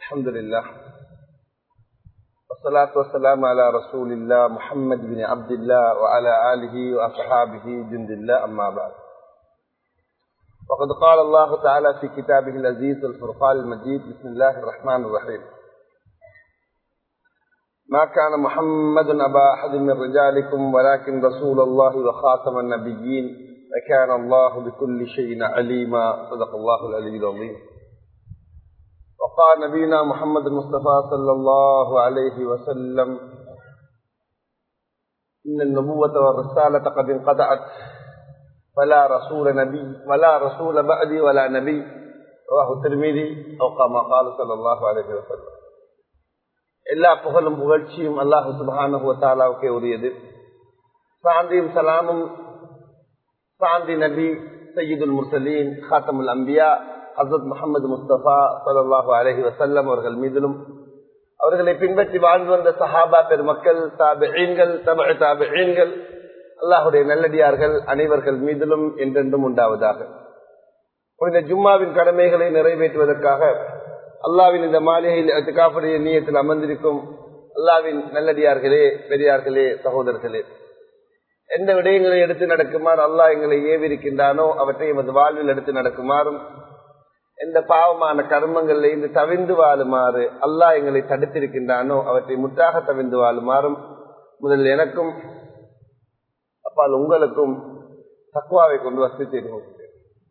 الحمد لله والصلاة والسلام على رسول الله محمد بن عبد الله وعلى آله وأصحابه جند الله أما بعد. وقد قال الله تعالى في كتابه العزيز الفرقان المجيد: بسم الله الرحمن الرحيم. ما كان محمد أبا أحد من رجالكم ولكن رسول الله وخاتم النبيين وكان الله بكل شيء عليما. صدق الله العلي العظيم. وقال نبينا محمد المصطفى صلى الله عليه وسلم: إن النبوة والرسالة قد انقطعت ولا رسول بعدي ولا نبي. رواه الترمذي أو كما قال صلى الله عليه وسلم. எல்லா புகழும் புகழ்ச்சியும் அல்லாஹ் சுப்ஹானஹு வ தஆலாவுக்கே உரியது. சாந்தியும் சலாமும் சாந்தி நபி சய்யிதுல் முர்சலீன் காத்தமுல் அம்பியா ஹஸரத் முஹம்மது முஸ்தபா ஸல்லல்லாஹு அலைஹி வஸல்லம் அவர்கள் மீதிலும், அவர்களை பின்பற்றி வாழ்ந்து வந்த சஹாபா பெருமக்கள், தாபிஈன்கள், தபஅ தாபிஈன்கள், அல்லாஹ்வுடைய நல்லடியார்கள் அனைவர்கள் மீதிலும் என்றென்றும் உண்டாவதாக. புனித ஜும்மாவின் கடமைகளை நிறைவேற்றுவதற்காக அல்லாவின் இந்த மாளிகையில் இஅ்திகாஃபுடைய நியத்தில் அமர்ந்திருக்கும் அல்லாவின் நல்லடியார்களே, பெரியார்களே, சகோதரர்களே, எந்த விடயங்களை எடுத்து நடக்குமாறு அல்லாஹ் எங்களை ஏவிருக்கின்றானோ அவற்றை எமது வாழ்வில் எடுத்து நடக்குமாறும், எந்த பாவமான கர்மங்களில் இருந்து தவிர்ந்து வாழுமாறு அல்லாஹ் எங்களை தடுத்திருக்கின்றானோ அவற்றை முற்றாக தவிர்ந்து வாழுமாறும் முதல் எனக்கும் அப்பால் உங்களுக்கும் தக்வாவை கொண்டு வசதி செய்து கொள்கிறேன்.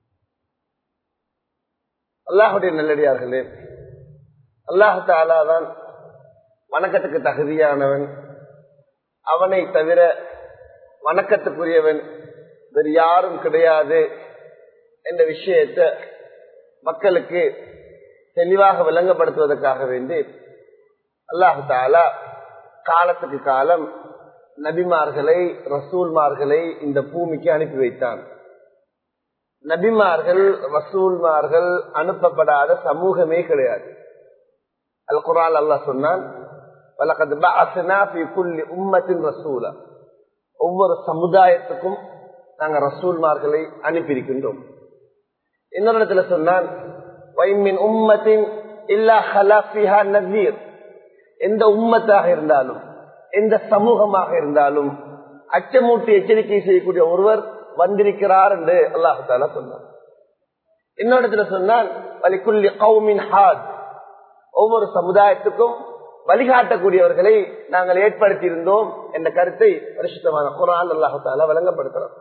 அல்லாஹுடைய நல்லடியார்களே, அல்லாஹு தஆலா தான் வணக்கத்துக்கு தகுதியானவன். அவனை தவிர வணக்கத்துக்குரியவன் வேறு யாரும் கிடையாது என்ற விஷயத்தை மக்களுக்கு தெளிவாக விளங்கப்படுத்துவதற்காக வேண்டி அல்லாஹு தஆலா காலத்துக்கு காலம் நபிமார்களை, ரசூல்மார்களை இந்த பூமிக்கு அனுப்பி வைத்தான். நபிமார்கள், ரசூல்மார்கள் அனுப்பப்படாத சமூகமே கிடையாது. அல் குர்ஆன் அல்லாஹ் சொன்னான்: வலகத் பஅஸ்னா ஃபீ குல்லி உம்மத்தின் ரசூலா. ஒவ்வொரு சமுதாயத்துக்கும் நாங்கள் ரசூல்மார்களை அனுப்பியிருக்கின்றோம். இன்னொரு இடத்துல சொன்னான்: வைமின் உம்மத்தின் இல்லா ஹலா ஃபீஹா நஸீர். எந்த உம்மத்தாக இருந்தாலும், எந்த சமூகமாக இருந்தாலும் அச்சமூட்டி எச்சரிக்கை செய்யக்கூடிய ஒருவர் வந்திருக்கிறார் என்று அல்லாஹு தஆலா சொன்னார். இன்னொரு இடத்துல சொன்னான்: வலிகுல்லி கௌமின் ஹாத். ஒவ்வொரு சமுதாயத்துக்கும் வழிகாட்டக்கூடியவர்களை நாங்கள் ஏற்படுத்தி இருந்தோம் என்ற கருத்தை பரிசுத்தமான குர்ஆன் அல்லாஹு தஆலா வழங்கப்படுத்துறோம்.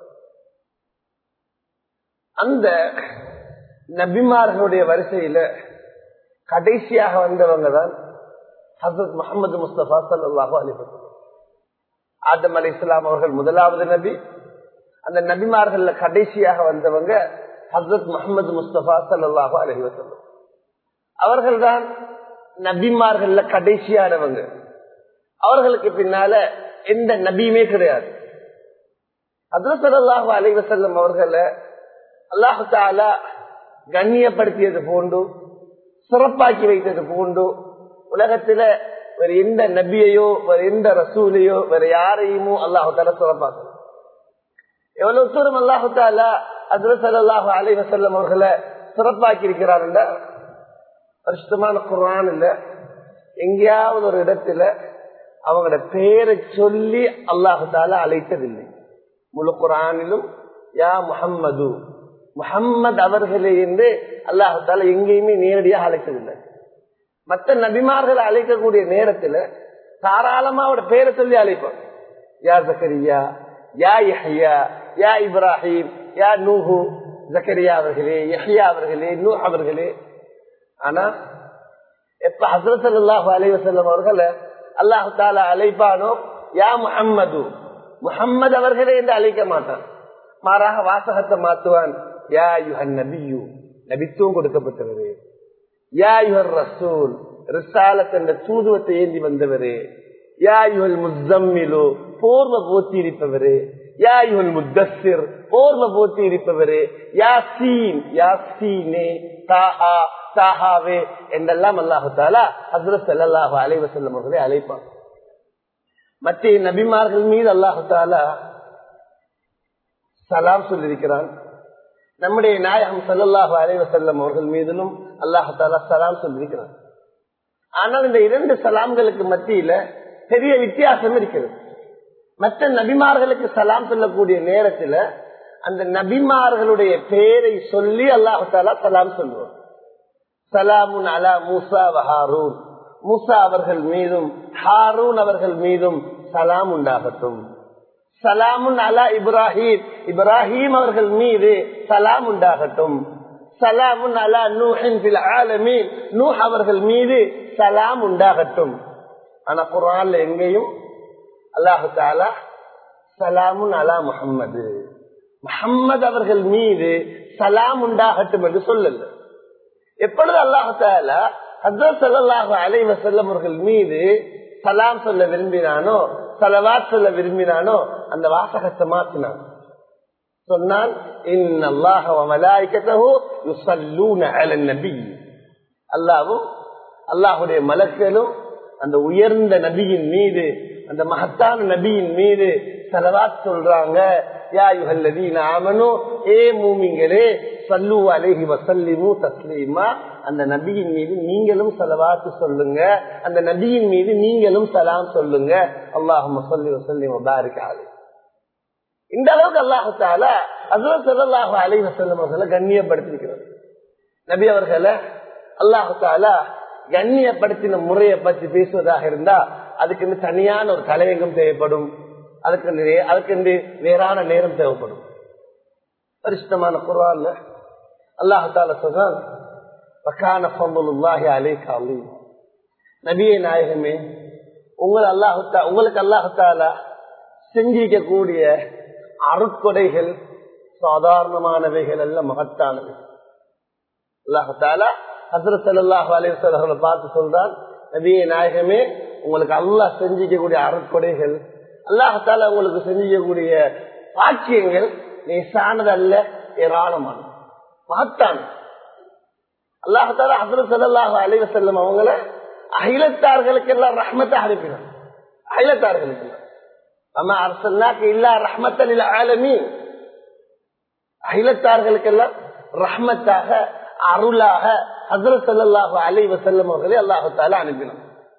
அந்த நபிமார்களுடைய வரிசையில கடைசியாக வந்தவங்க தான் ஹஸரத் முஹம்மது முஸ்தபா ஸல்லல்லாஹு அலைஹி வஸல்லம். ஆதம் அலைஹிஸ்ஸலாம் அவர்கள் முதலாவது நபி. அந்த நபிமார்கள் கடைசியாக வந்தவங்க ஹஸரத் முஹம்மது முஸ்தபா ஸல்லல்லாஹு அலைஹி வஸல்லம். அவர்கள்தான் நபிமார்கள் கடைசியானவங்க. அவர்களுக்கு பின்னால எந்த நபியுமே கிடையாது. ஹஸரத் ஸல்லல்லாஹு அலைஹி வஸல்லம் அவர்களை அல்லாஹ் தஆலா கண்ணியப்படுத்தியது போன்று, சிறப்பாக்கி வைத்தது போன்று உலகத்துல வேற எந்த நபியையோ, வேற எந்த ரசூலையோ, வேற யாரையுமோ அல்லாஹ் தஆலா சிறப்பாக்க. எவ்வளவு தூரம் அல்லாஹ் தஆலா ஹஸரத் ஸல்லல்லாஹு அலைஹி வஸல்லம் அவர்களை சிறப்பாக்கி இருக்கிறார் என்ற பரிசுத்தமான குர்ஆன் இல்ல எங்கேயாவது ஒரு இடத்துல அவங்களோட பெயரை சொல்லி அல்லாஹு தஆலா அழைத்ததில்லை. முழு குர்ஆனிலும் யா முஹம்மது, முஹம்மது அவர்களே என்று அல்லாஹு தஆலா எங்கேயுமே நேரடியாக அழைத்ததில்லை. மற்ற நபிமார்களை அழைக்கக்கூடிய நேரத்துல தாராளமா அவரோட பெயரை சொல்லி அழைப்பார். யா ஜக்கரியா, யா யஹ்யா, யா இப்ராஹிம், யா நூஹு. ஜக்கரியா அவர்களே, யஹ்யா அவர்களே, நூஹ் அவர்களே. ஆனா எப்ப ஹஸரத் ஸல்லல்லாஹு அலைஹி வஸல்லம் அவர்களை அல்லாஹ் தஆலா அழைப்பானோ யா முஹம்மது, முஹம்மது அவர்களே என்று அழைக்க மாட்டான். மாறாக வாசகத்தை மாத்துவான். யா அய்யுஹன் நபியு, நபித்துவம் கொடுக்கப்பட்டவரே. யா அய்யுஹர் ரசூல், ரிசாலத் என்ற தூதுவத்தை ஏந்தி வந்தவரே. யா அய்யுஹல் முஸம்மிலு, போர்வ போத்தி இருப்பவரே. யா அய்யுஹல் முத்தஸ்ஸிர், போர்வ போத்தி இருப்பவரே. யாசீன், யாசீனே, தாஹா, தாஹாவே என்றெல்லாம் அல்லாஹு தஆலா ஹஸரத் ஸல்லல்லாஹு அலைஹி வஸல்லம் அவர்களை அழைப்பான். மற்ற நபிமார்கள் மீது அல்லாஹு தஆலா சலாம் சொல்லியிருக்கிறான். நம்முடைய நாயகம் ஸல்லல்லாஹு அலைஹி வஸல்லம் அவர்கள் மீதிலும் அல்லாஹ் தஆலா சலாம் சொல்லியிருக்கிறான். ஆனால் இந்த 2 சலாம்களுக்கு மத்தியில பெரிய வித்தியாசம் இருக்கிறது. மற்ற நபிமார்களுக்கு சலாம் சொல்லக்கூடிய நேரத்தில் அந்த நபிமார்களுடைய பெயரை சொல்லி அல்லாஹு தஆலா சலாம் சொல்லுவார். சலாமுன் அலா மூசா வ ஹாரூன், மூசா அவர்கள் மீதும் ஹாரூன் அவர்கள் மீதும் சலாம் உண்டாகட்டும். சலாமுன் அலா இப்ராஹிம், இப்ராஹிம் அவர்கள் மீது சலாம் உண்டாகட்டும். சலாமுன் அலா நூஹின் ஃபில் ஆலமீன், நூஹ் அவர்கள் மீது சலாம் உண்டாகட்டும். ஆனா குர்ஆன்ல எங்கேயும் அல்லாஹு தஆலா சலாமுன் அலா முஹம்மது, முஹம்மது அவர்கள் மீது சலாம் உண்டாகட்டும் என்று சொல்லல. எப்பொழுது அல்லாஹு தஆலா ஹஜ்ரத் ஸல்லல்லாஹு அலைஹி வஸல்லம் அவர்கள் மீது சலாம் சொல்ல விரும்பினானோ, ஸலவாத் சொல்ல விரும்பினானோ, அந்த வாசகத்தை மாற்றினான். சொன்னான், இன்னல்லாஹ வ மலாயிகத்தஹு யுஸல்லூன அலன் நபி, அல்லாஹ்வும் அல்லாஹ்வுடைய மலக்குகளும் அந்த உயர்ந்த நபியின் மீது, அந்த மகத்தான நபியின் மீது ஸலவாத் சொல்றாங்க. யா அய்யுஹல்லதீன ஆமனூ, ஏ மூமின்களே, ஸல்லூ அலைஹி வஸல்லிமு தஸ்லீமா, அந்த நபியின் மீது நீங்களும் ஸலவாத் சொல்லுங்க, அந்த நபியின் மீது நீங்களும் சலாம் சொல்லுங்க. அல்லாஹும்ம ஸல்லி வஸல்லிம் வ பாரிக் அலைஹி. இந்த அளவுக்கு அல்லாஹ் தஆலா ஹஜ்ரத் ஸல்லல்லாஹு அலைஹி வஸல்லம் அவர்களை கண்ணியப்படுத்தியிருக்கிறார். நபி அவர்களை அல்லாஹ் தஆலா கண்ணியப்படுத்தின முறையை பற்றி பேசுவதாக இருந்தா அதுக்கு தனியான ஒரு தலையங்கம் தேவைப்படும், அதுக்கு வேறான நேரம் தேவைப்படும். பரிசுத்தமான குர்ஆன்ல அல்லாஹ் தஆலா சொல்றான், வகான ஃபضலுல்லாஹி அலைக அலீம், நபியே நாயகமே, உங்களுக்கு அல்லாஹ் தஆலா செஞ்சிக்கக்கூடிய அருட்கொடைகள் சாதாரணமானவைகள் அல்ல, மகத்தானவை. அல்லாஹ் தஆலா ஹஜ்ரத் ஸல்லல்லாஹு அலைஹி வஸல்லம் பார்த்து சொல்றான், நபியே நாயகமே, உங்களுக்கு அல்லாஹ் செஞ்சிக்கக்கூடிய அருட்கொடைகள், அல்லாஹ் தஆலா உங்களுக்கு செஞ்சிக்கக்கூடிய பாக்கியங்கள் லேசானது அல்ல, ஏராளமானது, மகத்தானது. அல்லாஹ் தஆலா ஹஜ்ரத் ஸல்லல்லாஹு அலைஹி வஸல்லம் அவங்கள அகிலத்தார்களுக்கு எல்லாம் ரஹ்மத்தாக அனுப்பினார். அகிலத்தார்களுக்கு அம்மா அர்சல்னாக இல்லா ரஹ்மத்தல் லில் ஆலமீன், அகிலத்தார்களுக்கெல்லாம் ரஹ்மத்தாக அருளாக ஹஜ்ரத் ஸல்லல்லாஹு அலைஹி வஸல்லம் அவர்களை அல்லாஹ் தஆலா அனுப்பினார்.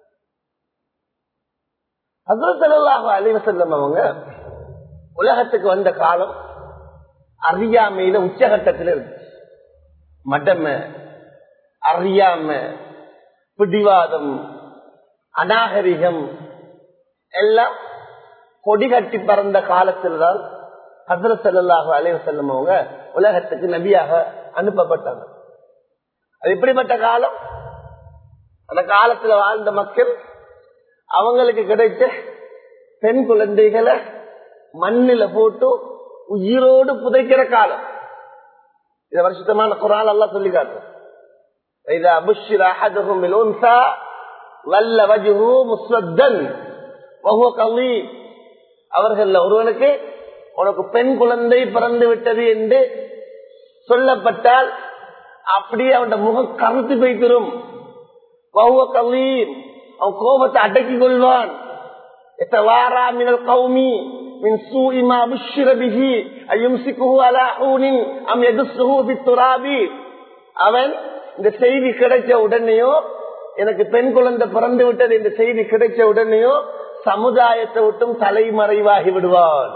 ஹஜ்ரத் ஸல்லல்லாஹு அலைஹி வஸல்லம் அவங்க உலகத்துக்கு வந்த காலம் அறியாமையில உச்சகட்டத்தில் இருக்கு. மடமை, அறியாம, பிடிவாதம், அநாகரிகம் எல்லாம் கொடி கட்டி பறந்த காலத்தில் தான் ஹஜ்ரத் ஸல்லல்லாஹு அலைஹி வஸல்லம் அவங்க உலகத்துக்கு நபியாக அனுப்பப்பட்டாங்க. அது எப்படிப்பட்ட காலம்? அந்த காலத்துல வாழ்ந்த மக்கள் அவங்களுக்கு கிடைத்த பெண் குழந்தைகளை மண்ணில போட்டு உயிரோடு புதைக்கிற காலம். இத வருஷத்தமான குர்ஆன் அல்லாஹ் சொல்லி காட்டுறான், இதா புஷ்ஷிர அஹதுஹும் பில் உன்ஸா வல்ல வஜ்ஹு முஸ்வத்தன் வஹுவ கலீம், அவர்கள் ஒருவனுக்கு உனக்கு பெண் குழந்தை பிறந்து விட்டது என்று சொல்லப்பட்டால் அப்படியே அவன் முகம் கருத்து போய்த்திரும். வஹுவ கலீம், அவன் கோபத்தை அடக்கிக் கொள்வான். يتوارى من القوم من سوء ما بشر به أيمسكه على حون أم يدسه في التراب. அவன் இந்த செய்தி கிடைச்ச உடனேயோ, எனக்கு பெண் குழந்தை பிறந்து விட்டது இந்த செய்தி கிடைச்ச உடனேயோ சமுதாயத்தை விட்டும் தலைமறைவாகி விடுவான்.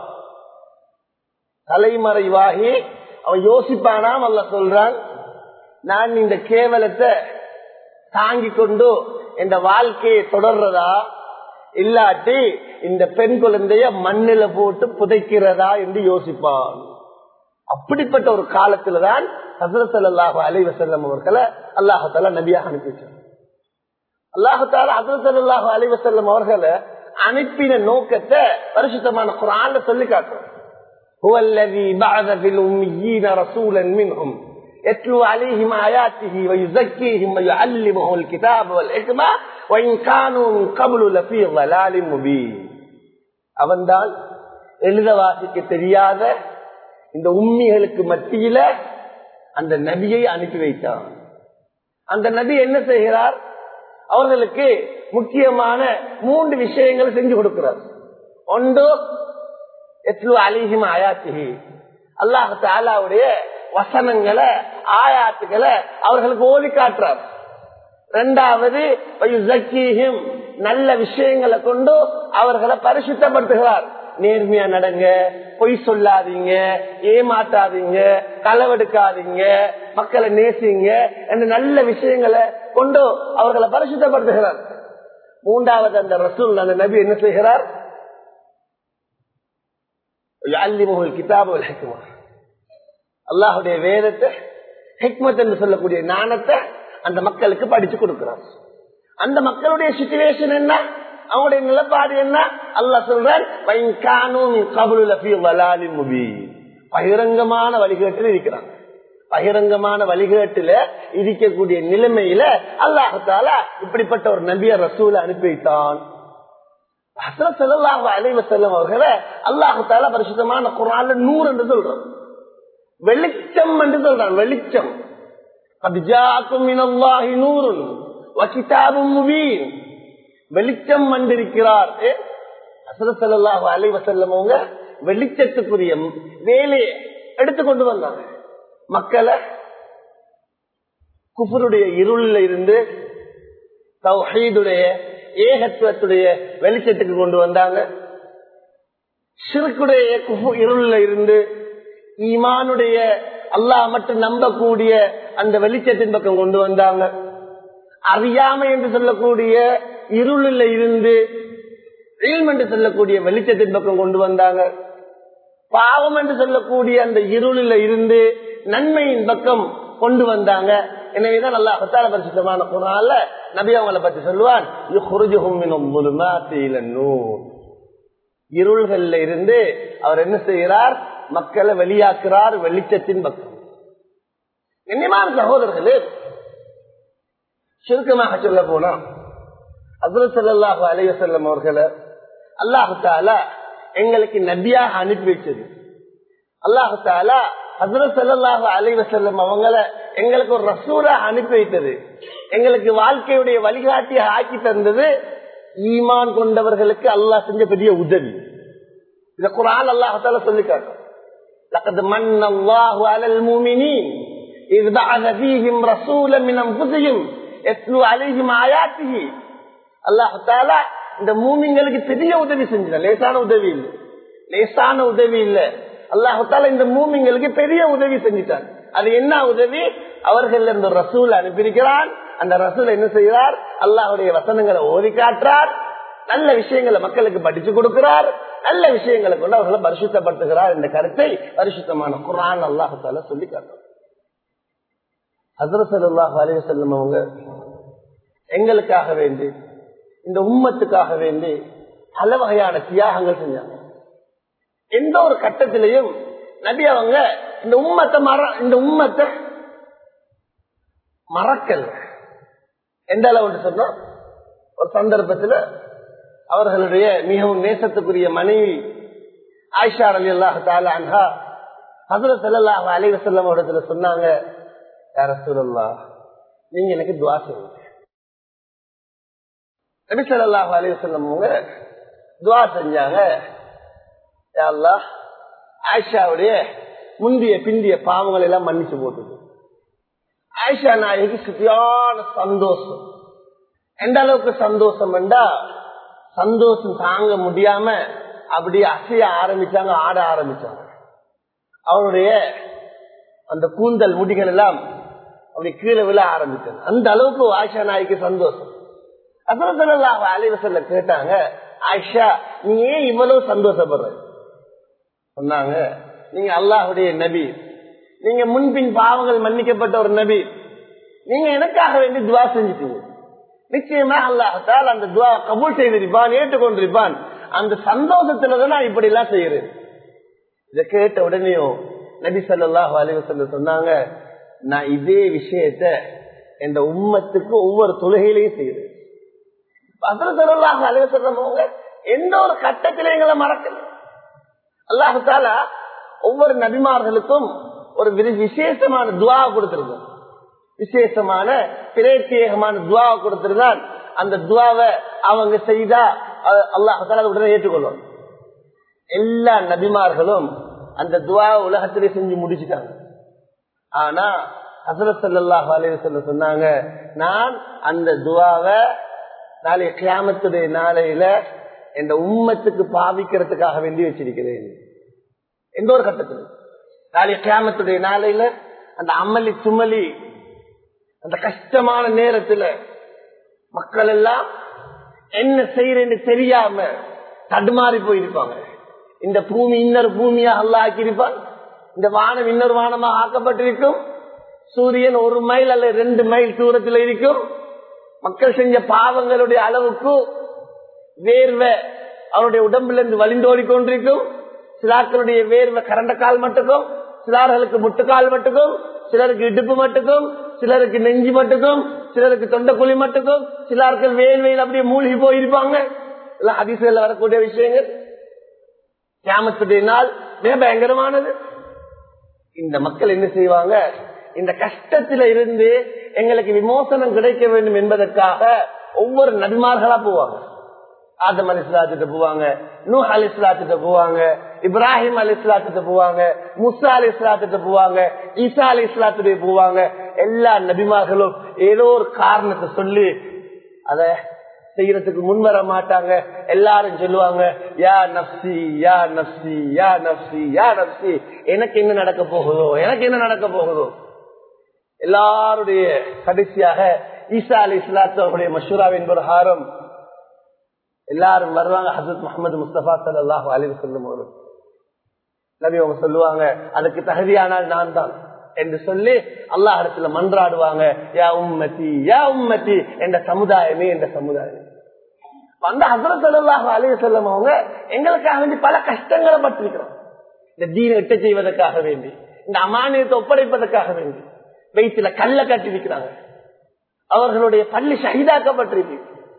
தலைமறைவாகி அவன் யோசிப்பானாம். அல்லாஹ் சொல்றான், நான் இந்த கேவலத்தை தாங்கிக் கொண்டு இந்த வாழ்க்கையை தொடர்றதா இல்லாட்டி இந்த பெண் குழந்தைய மண்ணில போட்டு புதைக்கிறதா என்று யோசிப்பான். அப்படிப்பட்ட ஒரு காலத்துலதான் ஹஜ்ரத் ஸல்லல்லாஹு அலைஹி வஸல்லம் அவர்களை அல்லாஹ் தஆலா நபியாக அனுப்பிச்சார். அல்லாஹ் தஆலா ஹஜ்ரத் ஸல்லல்லாஹு அலைஹி வஸல்லம் அவர்களை அனுப்பின நோக்கத்தை பரிசுத்தமான குர்ஆன்ல சொல்லி காட்டுறார். ஹுவல்லஸீ பஅஸ ஃபில் உம்மiyyin ரசூலன் மின்ஹும் يتلو عليهم آياته ويزكيهم ويعلمهم الكتاب والحكمة وإن كانوا من قبل لفي ضلال مبين. அவன்தான் எழுத வாசிக்க தெரியாத இந்த உம்மிகளுக்கு மத்தியில அந்த நபியை அனுப்பி வைத்தான். அந்த நபி என்ன செய்கிறார்? அவர்களுக்கு முக்கியமான 3 விஷயங்களை செஞ்சு கொடுக்கிறார். ஒன்று, எத்லு அலைஹிம் ஆயாத்திஹி, அல்லாஹ் தஆலாவுடைய வசனங்களை, ஆயாத்துக்களை அவர்களுக்கு ஓதி காட்டுறார். இரண்டாவது நல்ல விஷயங்களை கொண்டு அவர்களை பரிசுத்தப்படுத்துகிறார். நேர்மையா நடங்க, பொய் சொல்லாதீங்க, ஏமாத்தாதீங்க, களவெடுக்காதீங்க, மக்களை நேசிங்க என்ற நல்ல விஷயங்களை கொண்டு அவர்களை பரிசுத்தப்படுத்துகிறார். மூன்றாவது அந்த ரசூல் அந்த நபி என்ன செய்கிறார்? அல்லாஹுடைய வேதத்தை, ஹிக்மத் என்று சொல்லக்கூடிய ஞானத்தை அந்த மக்களுக்கு படிச்சு கொடுக்கிறார். அந்த மக்களுடைய சிச்சுவேஷன் என்ன, அவங்களுடைய நிலப்பாடு என்ன? அல்லாஹ் சொல்றார், பகிரங்கமான வழிகேட்டில் இருக்கிறாங்க. பகிரங்கமான வழிகேட்டில இருக்கக்கூடிய நிலைமையில அல்லாஹ் தஆலா இப்படிப்பட்ட ஒரு நபிய ரசூலை அனுப்பி வைத்தான். ஹஸரத் ஸல்லல்லாஹு அலைஹி வஸல்லம் அவர்களை அல்லாஹ் தஆலா பரிசுத்தமான குர்ஆன்ல நூர் என்று சொல்றான், வெளிச்சம் என்று சொல்றான். வெளிச்சம் வெளிச்சம் வந்திருக்கிறார். ஹஸரத் ஸல்லல்லாஹு அலைஹி வஸல்லம் அவங்க வெளிச்சத்துக்குரிய வேலையை எடுத்துக்கொண்டு வந்தாங்க. மக்களை குஃபருடைய இருளில் இருந்து தௌஹீதுடைய ஏகத்துவத்துடைய வெளிச்சத்துக்கு கொண்டு வந்தாங்க. ஷிர்க்குடைய இருளில் இருந்து ஈமானுடைய அல்லாஹ் மட்டும் நம்பக்கூடிய அந்த வெளிச்சத்தின் பக்கம் கொண்டு வந்தாங்க. அறியாமை என்று சொல்லக்கூடிய இருளில் இருந்து இல்ம் என்று சொல்லக்கூடிய வெளிச்சத்தின் பக்கம் கொண்டு வந்தாங்க. பாவம் என்று சொல்லக்கூடிய அந்த இருளில் இருந்து நன்மையின் பக்கம் கொண்டு வந்தாங்க. எனவேதான் அல்லாஹ் தஆலா பரிசுத்தமான குர்ஆன்ல நபி அவங்களை பற்றி சொல்லுவான், யுக்ரிஜுஹும் மினல் ظுலுமாத்தி இலன் நூர். இருள்கள்ல இருந்து அவர் என்ன செய்கிறார்? மக்களை வெளியாக்குறார் வெளிச்சத்தின் பக்கம். கண்ணியமான சகோதரர்களே, சுருக்கமாக சொல்ல போனா ஹஸரத் ஸல்லல்லாஹு அலைஹி வஸல்லம் அவர்களை அல்லாஹ் தஆலா எங்களுக்கு நபியாக அனுப்பி வச்சது. அல்லாஹ் தஆலா ஹஸரத் ஸல்லல்லாஹு அலைஹி வஸல்லம் அவங்களை எங்களுக்கு ஒரு ரசூலா அனுப்பி வைத்தது. எங்களுக்கு வாழ்க்கையுடைய வழிகாட்டியாக ஆக்கி தந்தது ஈமான் கொண்டவர்களுக்கு அல்லாஹ் செஞ்ச பெரிய உதவி. இந்த குர்ஆன் அல்லாஹ் தஆலா சொல்லிக்காரு, லகத் மன்னல்லாஹு அலல் முஃமினீன் இஸ் பஅஸ ஃபீஹிம் ரசூலன் மின் அன்ஃபுஸிஹிம் யத்லு அலைஹிம் ஆயாத்திஹி. அல்லாஹ் தஆலா இந்த மூமின்களுக்கு பெரிய உதவி செஞ்சார். லேசான உதவி இல்லை, லேசான உதவி இல்லை. அல்லாஹ் தஆலா இந்த மூமின்களுக்கு பெரிய உதவி செஞ்சிட்டார். அது என்ன உதவி? அவர்கள் இந்த ரசூல் அனுப்பியிருக்கிறான். அந்த ரசூல் என்ன செய்கிறார்? அல்லாஹ்வுடைய வசனங்களை ஓதி காட்டுறார், நல்ல விஷயங்களை மக்களுக்கு படிச்சு கொடுக்கிறார், நல்ல விஷயங்களை கொண்டு அவர்களை பரிசுத்தப்படுத்துகிறார் என்ற கருத்தை பரிசுத்தமான குர்ஆன் அல்லாஹ் தஆலா சொல்லி காட்டுறார். ஹஸரத் ஸல்லல்லாஹு அலைஹி வஸல்லம் அவங்க எங்களுக்காக வேண்டி, இந்த உம்மத்துக்காக வேண்டி பல வகையான தியாகங்கள் செஞ்சாங்க. எந்த ஒரு கட்டத்திலையும் நபி அவங்க இந்த உம்மத்தை மறக்கல. எந்த அளவு சொன்னோம், ஒரு சந்தர்ப்பத்தில் அவர்களுடைய மிகவும் நேசத்துக்குரிய மனைவி ஆயிஷா ரலியல்லாஹு தஆலா அன்ஹா ஹஸரத் ஸல்லல்லாஹு அலைஹி வஸல்லம் இடத்துல சொன்னாங்க, யா ரசூலல்லாஹ், நீங்க எனக்கு துஆ செய்யுங்க. நபி ஸல்லல்லாஹு அலைஹி வஸல்லம் அவங்க துஆ செஞ்சாங்க, யா அல்லாஹ், ஆயிஷாவுடைய முந்திய பிந்திய பாவங்கள் எல்லாம் மன்னிச்சு போட்டுது. ஆயிஷா நாயகி சுத்தியான சந்தோஷம். எந்த அளவுக்கு சந்தோஷம் என்றா, சந்தோஷம் தாங்க முடியாம அப்படி அசைய ஆரம்பிச்சாங்க, ஆட ஆரம்பிச்சாங்க. அவருடைய அந்த கூந்தல் முடிகள் எல்லாம் அப்படி கீழே விழ ஆரம்பிச்சாங்க. அந்த அளவுக்கு ஆயிஷா நாய்க்கு சந்தோஷம். ஹஸரத் ஸல்லல்லாஹு அலைஹி வஸல்லம் கேட்டாங்க, ஆயிஷா, நீ ஏன் இவ்வளவு சந்தோஷப்படுற? சொன்னாங்க, நீங்க அல்லாஹ்வுடைய நபி, நீங்க முன்பின் பாவங்கள் மன்னிக்கப்பட்ட ஒரு நபி, நீங்க எனக்காக வேண்டி துவா செஞ்சுட்டீங்க. நிச்சயமா அல்லாஹ் தஆலா அந்த துவா கபூல் செய்திருப்பான், ஏற்றுக்கொண்டிருப்பான். அந்த சந்தோஷத்துலதான் நான் இப்படி எல்லாம் செய்யறேன். இதை கேட்ட உடனேயும் நபி ஸல்லல்லாஹு அலைஹி வஸல்லம் சொன்னாங்க, நான் இதே விஷயத்த என்ற உம்மத்துக்கு ஒவ்வொரு தொழுகையிலையும் செய்யறேன். ஹஸரத் ஸல்லல்லாஹு அலைஹி வஸல்லம் அவங்க எந்த ஒரு கட்டத்திலே எங்களை மறக்கல. அல்லாஹ் தஆலா ஒவ்வொரு நபிமார்களுக்கும் ஒரு விசேஷமான துவா கொடுத்திருக்கான், விசேஷமான பிரத்யேகமான துவா கொடுத்திருந்தான். அந்த துவாவை அவங்க செய்தா அல்லாஹ் தஆலா உடனே ஏற்றுக்கொள்ளும். எல்லா நபிமார்களும் அந்த துவா உலகத்திலே செஞ்சு முடிச்சுட்டாங்க. ஆனா ஹஸரத் ஸல்லல்லாஹு அலைஹி வஸல்லம் சொன்னாங்க, நான் அந்த துவாவை நாளைய கியாமத்துடைய நாளையில என் உம்மத்துக்கு பாவிக்கிறதுக்காக வேண்டி வச்சிருக்கிறேன். எந்த ஒரு கட்டத்தில் நாளைய கியாமத்துடைய நாளையில அந்த அமளி சுமலி அந்த கஷ்டமான நேரத்துல மக்கள் எல்லாம் என்ன செய்யறேன்னு தெரியாம தடுமாறி போயிருப்பாங்க. இந்த பூமி இன்னொரு பூமியா அல்லாஹ் ஆக்கியிருப்பான். இந்த வானம் இன்னொரு வானமாக ஆக்கப்பட்டிருக்கும். சூரியன் 1 மைல் அல்ல 2 மைல் தூரத்தில் இருக்கும். மக்கள் செஞ்ச பாவங்களுடைய அளவுக்கு வேர்வை அவருடைய உடம்புல இருந்து வலிந்தோடி கொண்டிருக்கும். சிலாக்களுடைய வேர்வை கரண்ட கால் மட்டுக்கும், சிலர்களுக்கு முட்டுக்கால் மட்டுக்கும், சிலருக்கு இடுப்பு மட்டுக்கும், சிலருக்கு நெஞ்சு மட்டுக்கும், சிலருக்கு தொண்டைக்குழி மட்டுக்கும், சிலர்கள் வேர்வையில் அப்படியே மூழ்கி போயிருப்பாங்க. எல்லாம் ஹதீஸ்ல வரக்கூடிய விஷயங்கள். கியாமத்துடைய நாள் மிக பயங்கரமானது. இந்த மக்கள் என்ன செய்வாங்க? இந்த கஷ்டத்தில இருந்து எங்களுக்கு விமோசனம் கிடைக்க வேண்டும் என்பதற்காக ஒவ்வொரு நபிமார்களா போவாங்க. ஆதம் அலைஹிஸ்ஸலாத்திட்ட போவாங்க, நூஹ் அலைஹிஸ்ஸலாத்திட்ட போவாங்க, இப்ராஹிம் அலைஹிஸ்ஸலாத்திட்ட போவாங்க, மூசா அலைஹிஸ்ஸலாத்திட்ட போவாங்க, ஈசா அலைஹிஸ்ஸலாத்திட்ட போவாங்க. எல்லா நபிமார்களும் ஏதோ ஒரு காரணத்தை சொல்லி அத செய்யறதுக்கு முன்வர மாட்டாங்க. எல்லாரும் சொல்லுவாங்க, யா நப்சி யா நப்சி யா நப்சி யா நப்சி, எனக்கு என்ன நடக்க போகுதோ, எனக்கு என்ன நடக்க போகுதோ. எல்லாருடைய கடைசியாக ஈசா அலைஹிஸ்ஸலாத்து அவருடைய மஷூராவின் பிரகாரம் எல்லாரும் வருவாங்க. ஹஜ்ரத் முஹம்மது முஸ்தபா ஸல்லல்லாஹு அலைஹி வஸல்லம் அவர்கள் நபி அவங்க சொல்லுவாங்க, அதுக்கு தகுதியானால் நான் தான் என்று சொல்லி அல்லாஹ் இடத்துல மன்றாடுவாங்க, யா உம்மதி யா உம்மதி, என்ற சமுதாயமே என்ற சமுதாயமே. அந்த ஹஜ்ரத் ஸல்லல்லாஹு அலைஹி வஸல்லம் அவங்க எங்களுக்காக வேண்டி பல கஷ்டங்களை பட்டிருக்கிறோம். இந்த தீனை எட்ட செய்வதற்காக வேண்டி, இந்த அமானியத்தை ஒப்படைப்பதற்காக வேண்டி வயிற்றுல கல்ல கட்டிருக்கிறாங்க. அவர்களுடைய பள்ளி ஷஹீதாக்கப்பட்டிருக்கு.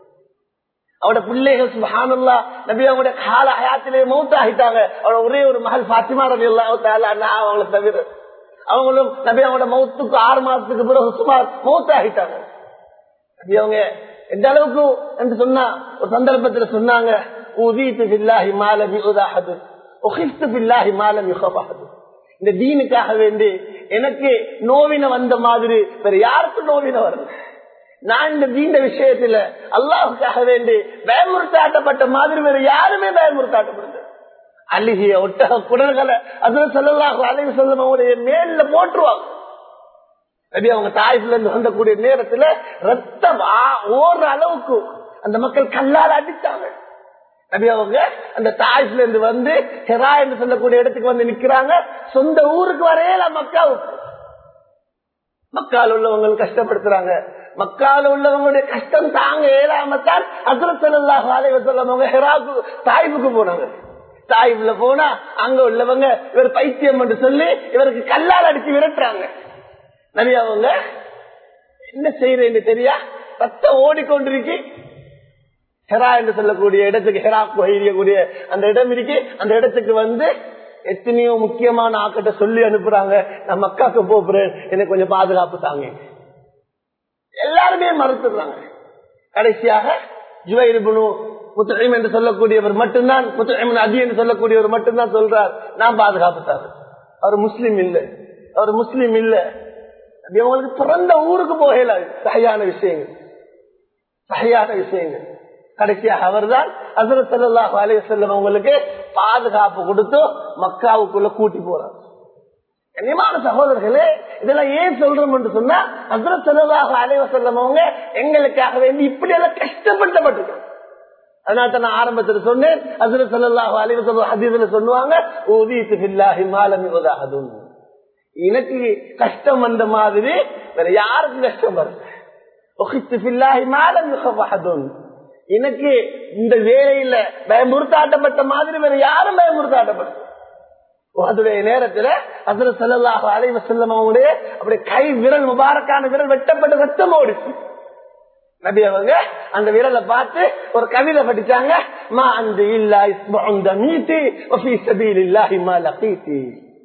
அவருடைய பிள்ளைகள் சுப்ஹானல்லாஹ் நபி அவங்களுடைய கால ஹயாத்திலே மௌத் ஆகிட்டாங்க. அவரோட ஒரே ஒரு மகள் ஃபாத்திமா ரலியல்லாஹு தஆலா அன்ஹா அவங்கள தவிர அவங்களும் நபி அவங்களோட மௌத்துக்கு 6 மாசத்துக்கு பிறகு சுமார் மௌத் ஆகிட்டாங்க. நபி அவங்க எந்த அளவுக்கு என்று சொன்னா ஒரு சந்தர்ப்பத்தில் சொன்னாங்க, உதீது பில்லாஹி மா லம் யுதஹது உகிஃப்து பில்லாஹி மா லம் யுகஃபஹது. இந்த தீனுக்காக வேண்டி எனக்கு நோவின வந்த மாதிரி வேற யாருக்கும் நோவின வரல. நான் இந்த தீண்ட விஷயத்துல அல்லாஹுக்காக வேண்டி பயமுறுத்தாட்டப்பட்ட மாதிரி வேற யாருமே பயமுறுத்தாட்டப்படுது. அழுகிய ஒட்டக குடல்களை ஹஜ்ரத் ஸல்லல்லாஹு அலைஹி வஸல்லம் அவருடைய மேல போட்டுருவாங்க. நபி அவங்க தாயிஃப்ல இருந்து வந்தக்கூடிய நேரத்துல ரத்தம் ஓடுற அளவுக்கு அந்த மக்கள் கல்லால் அடித்தாங்க. நபி அவங்க அந்த தாயிஃப்ல இருந்து வந்து ஹெரா என்று சொல்லக்கூடிய இடத்துக்கு வந்து நிக்கிறாங்க. சொந்த ஊருக்கு வரையில மக்காவுக்கு. மக்கால் உள்ளவங்க கஷ்டப்படுத்துறாங்க. மக்கால் உள்ளவங்களுடைய கஷ்டம் தாங்க இயலாமத்தான் ஹஜ்ரத் ஸல்லல்லாஹு அலைஹி வஸல்லம் அவங்க ஹெராக்கு தாயிஃபுக்கு போனாங்க. தாயிஃப்ல போனா அங்க உள்ளவங்க இவர் பைத்தியம் என்று சொல்லி இவருக்கு கல்லால் அடிச்சு விரட்டுறாங்க. நபி அவங்க என்ன செய்யறேன்னு தெரியா ரத்தம் ஓடிக்கொண்டிருக்கு. ஹெரா என்று சொல்லக்கூடிய இடத்துக்கு, ஹெரா கூடிய அந்த இடம் இருக்கு. அந்த இடத்துக்கு வந்து எத்தனையோ முக்கியமான ஆக்கத்தை சொல்லி அனுப்புறாங்க, நான் மக்காக்கு போறேன், எனக்கு கொஞ்சம் பாதுகாப்பு தாங்க. எல்லாருமே மறுத்துறாங்க. கடைசியாக ஜுவைர் இப்னு முத்இம் என்று சொல்லக்கூடியவர் மட்டும்தான், முத்இம் அதி என்று சொல்லக்கூடியவர் மட்டும்தான் சொல்றார், நான் பாதுகாப்பு தரேன். அவர் முஸ்லீம் இல்ல, அவர் முஸ்லீம் இல்ல. இவங்களுக்கு பிறந்த ஊருக்கு போகல. சஹியான விஷயங்கள், சஹியான விஷயங்கள். கடைசியாக அவர் தான் ஹஜ்ரத் ஸல்லல்லாஹு அலைஹி வஸல்லம் அவங்களுக்கு பாதுகாப்பு கொடுத்து மக்காவுக்குள்ள கூட்டி போறார். கண்ணியமான சகோதரர்களே, இதெல்லாம் ஏன் சொல்றோம் என்று சொன்னா ஹஜ்ரத் ஸல்லல்லாஹு அலைஹி வஸல்லம் அவங்க எங்களுக்காக வேண்டி இப்படி எல்லாம் கஷ்டப்பட்டப்பட்டிருக்காங்க. அதனால நான் ஆரம்பத்தில் சொன்னேன், ஹஜ்ரத் ஸல்லல்லாஹு அலைஹி வஸல்லம் ஹதீஸ்ல சொல்லுவாங்க, உதீது பில்லாஹி மா லம் யுதஹது. எனக்கு கஷ்டம் வந்த மாதிரி வேற யாருக்கும் கஷ்டம் வருது. உகித்து பில்லாஹி மா லம் யுகஃபஹது. எனக்கு இந்த வேலையில பயமுறுத்தாட்டப்பட்ட மாதிரி வேற யாரும் பயமுறுத்தாட்டப்பட்ட அதோடைய நேரத்துல ஹஜ்ரத் ஸல்லல்லாஹு அலைஹி வஸல்லம் அவங்களுடைய அப்படியே கை விரல், முபாரக்கான விரல் வெட்டப்பட்ட ரத்தம் ஓடிச்சு. நபி அவங்க அந்த விரலை பார்த்து ஒரு கவிதை படிச்சாங்க, மா அன்து இல்லா இஸ்புன் தமீதி வஃபீ ஸபீலில்லாஹி மா லகீதி.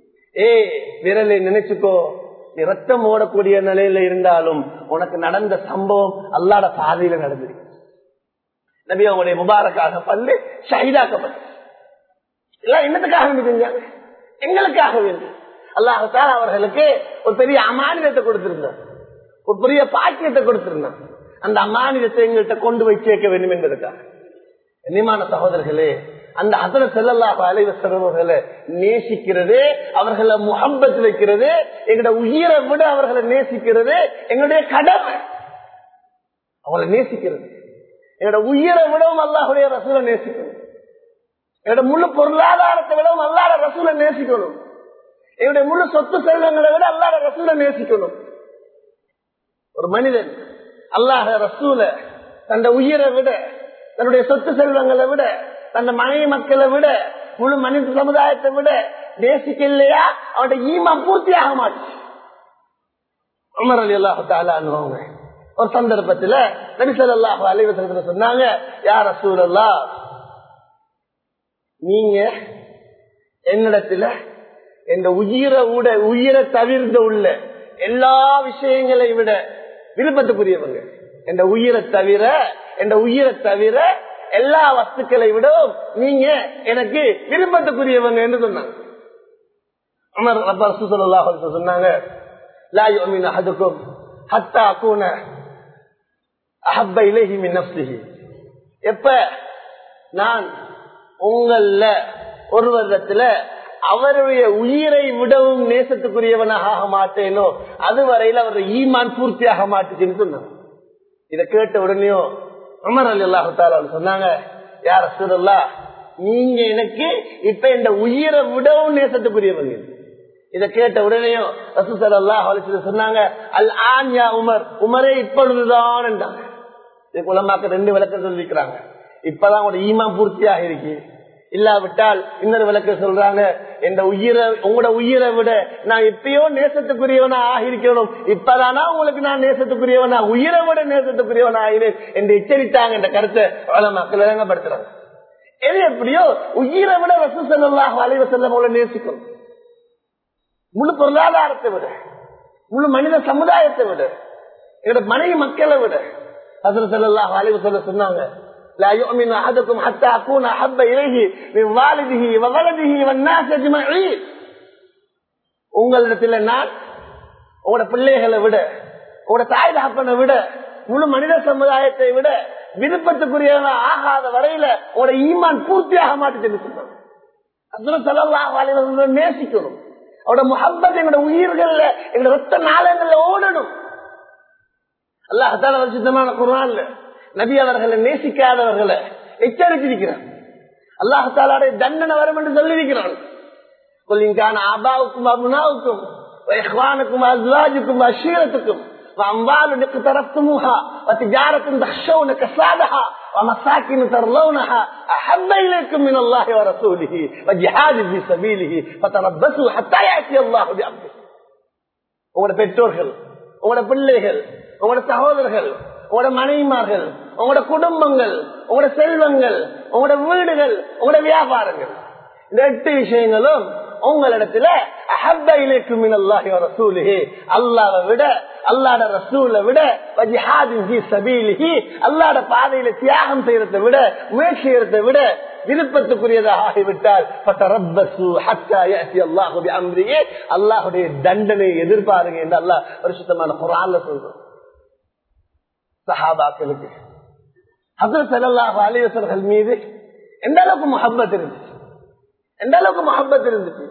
விரலை நினைச்சுக்கோ, நீ ரத்தம் ஓடக்கூடிய நிலையில இருந்தாலும் உனக்கு நடந்த சம்பவம் அல்லாஹ்வுடைய பாதையில நடந்திருக்கு. நபி அவங்களுடைய முபாரக்காக பல்லு ஷஹீதாக்கப்பட்டு எல்லாம் என்னத்துக்காக வேண்டி செஞ்சாங்க? எங்களுக்காக வேண்டி. அல்லாஹ் தஆலா அவர்களுக்கு ஒரு பெரிய அமானிதத்தை கொடுத்திருந்தார். ஒரு பெரிய பாக்கியத்தை கொடுத்திருந்தான். அந்த அமானிதத்தை எங்கள்கிட்ட கொண்டு போய் சேர்க்க வேண்டும் என்பதற்காக. கண்ணியமான சகோதரர்களே, அந்த ஹஸரத் ஸல்லல்லாஹு அலைஹி வஸல்லம் அவர்களை நேசிக்கிறது, அவர்களை முஹப்பத் வைக்கிறது, எங்களுடைய உயிரை விட அவர்களை நேசிக்கிறது எங்களுடைய கடமை. அவங்களை நேசிக்கிறது எங்களோட உயிரை விடவும் அல்லாஹ்வுடைய ரசூலை நேசிக்கணும். என்னோட முழு பொருளாதாரத்தை விடவும் அல்லாஹ்வுடைய ரசூலை நேசிக்கணும். என்னுடைய முழு சொத்து செல்வங்களை விட அல்லாஹ்வுடைய ரசூலை நேசிக்கணும். ஒரு மனிதன் அல்லாஹ்வுடைய ரசூலை தன்னுடைய உயிரை விட, தன்னுடைய சொத்து செல்வங்களை விட, தன் மனைவி மக்களை விட, முழு மனித சமுதாயத்தை விட நேசிக்க இல்லையா, அவனுடைய ஈமான் பூர்த்தியாக மாட்டுச்சு. உமர் ரலியல்லாஹு தஆலா அன்ஹு ஒரு சந்தர்ப்பத்தில் நபி ஸல்லல்லாஹு அலைஹி வஸல்லம் சொன்னாங்க, யா ரசூலல்லாஹ், நீங்க என்னிடத்துல இந்த உயிரை தவிர்ந்த உள்ள எல்லா விஷயங்களை விட விருப்பத்துக்குரியவங்க. இந்த உயிரை தவிர எல்லா வஸ்துக்களை விடவும் நீங்க எனக்கு விருப்பத்துக்குரியவங்க என்று சொன்னாங்க. உமர் ரப்பர் ஸல்லல்லாஹு அலைஹி வஸல்லம் சொன்னாங்க, லா யுமினு அஹதுக்கும் ஹத்தா அகூன அஹப்ப இலைஹி மின் நஃப்ஸிஹி. எப்ப நான் உங்கள ஒருவரிடத்துல அவருடைய உயிரை விடவும் நேசத்துக்குரியவனாக ஆக மாட்டேனோ அதுவரையில் அவருடைய ஈமான் பூர்த்தியாக மாட்டுச்சுன்னு சொன்னாங்க. இதை கேட்ட உடனேயும் உமர் ரலியல்லாஹு தஆலா சொன்னாங்க, யா ரசூலல்லாஹ், நீங்க எனக்கு இப்ப இந்த உயிரை விடவும் நேசத்துக்குரியவங்க. இதை கேட்ட உடனேயும் ரசூல் ஸல்லல்லாஹு அலைஹி வஸல்லம் சொன்னாங்க, அல் ஆன் யா உமர், உமரே இப்பொழுதுதான் என்றாங்க. இதுக்கு உலமாக்கள் 2 விளக்கம் சொல்லிக்கிறாங்க. இப்பதான் உங்களோட ஈமான் பூர்த்தியாக இருக்கு. இல்லாவிட்டால் இன்னொரு விளக்கம் சொல்றாங்க, உங்களோட உயிரை விட நான் எப்பயோ நேசத்துக்குரியவனா ஆகிருக்கணும், இப்பதானா உங்களுக்கு நான் நேசத்துக்குரியவனா, உயிரை விட நேசத்துக்குரியவனா ஆகிறேன் என்று எச்சரித்தாங்க. என்ற கருத்தை உலமாக்கள் விளங்கப்படுத்துறாங்க. எது எப்படியோ உயிரை விட ரசூல் ஸல்லல்லாஹு அலைஹி வஸல்லம் அவங்களை நேசிக்கணும். முழு பொருளாதாரத்தை விட, முழு மனித சமுதாயத்தை விட, எங்களோட மனைவி மக்களை விட. ஹஸரத் ஸல்லல்லாஹு அலைஹி வஸல்லம் சொன்னாங்க, லா யுமினு அஹதுக்கும் ஹத்தா அகூன அஹப்ப இலைஹி மின் வாலிதிஹி வ வலதிஹி வன் நாஸ் அஜ்மஈன். உங்களிடத்தில் நான் உங்களோட பிள்ளைகளை விட, உங்களோட தாய் தகப்பனை விட, முழு மனித சமுதாயத்தை விட விருப்பத்துக்குரியவனா ஆகாத வரையில உங்களோட ஈமான் பூர்த்தியாக மாட்டுன்னு சொன்னாங்க. ஹஸரத் ஸல்லல்லாஹு அலைஹி வஸல்லம் நேசிக்கணும். அவரோட முஹப்பத் எங்களோட உயிர்கள்ல, எங்களோட ரத்த நாளங்கள்ல ஓடணும். அல்லாஹ் தஆலா பரிசுத்தமான குர்ஆன்ல நபி அவர்களை நேசிக்காதவர்களை எச்சரித்திருக்கிறார். அல்லாஹ் தஆலாவுடைய தண்டனை வரும் என்று சொல்லியிருக்கிறான். குல் இன் கான ஆபாவுக்கும் அப்னாவுக்கும் வ இஹ்வானுக்கும் வ அஸ்வாஜுக்கும் வ அஷீரத்துக்கும் வ அம்வாலுன் இக்தரஃப்துமுஹா வ திஜாரத்துன் தக்ஷௌன கஸாதஹா வ மசாகின் தர்லௌனஹா அஹப்ப இலைக்கும் மினல்லாஹி வ ரசூலிஹி வ ஜிஹாதின் ஃபீ ஸபீலிஹி ஃபதரப்பஸு ஹத்தா யாத்தி அல்லாஹு பிஅம்ரிஹி. உங்களோட பெற்றோர்கள், உங்களோட பிள்ளைகள், உங்களோட சகோதரர்கள், உங்களோட மனைவிமார்கள், உங்களோட குடும்பங்கள், உங்களோட செல்வங்கள், உங்களோட வீடுகள், உங்களோட வியாபாரங்கள், இந்த 8 விஷயங்களும் உங்களிடத்துல அஹப்ப இலைக்கும் மினல்லாஹி வ ரசூலிஹி, அல்லாஹ்வை விட, அல்லாஹ்வுடைய ரசூலை விட, வ ஜிஹாதின் ஃபீ ஸபீலிஹி, அல்லாஹ்வுடைய பாதையில தியாகம் செய்யறதை விட, முயற்சி செய்யறதை விட விருப்பத்துக்குரியதாக ஆகிவிட்டால் ஃபதரப்பஸு ஹத்தா யாத்தி அல்லாஹு பிஅம்ரிஹி, அல்லாஹ்வுடைய தண்டனையை எதிர்பாருங்க என்று அல்லாஹ் பரிசுத்தமான குர்ஆன்ல சொல்றான். சஹாபாக்களுக்கு ஹஸரத் ஸல்லல்லாஹு அலைஹி வஸல்லம் மீது எந்த அளவுக்கு முஹப்பத் இருந்துச்சு, எந்த அளவுக்கு முஹப்பத் இருந்துச்சு.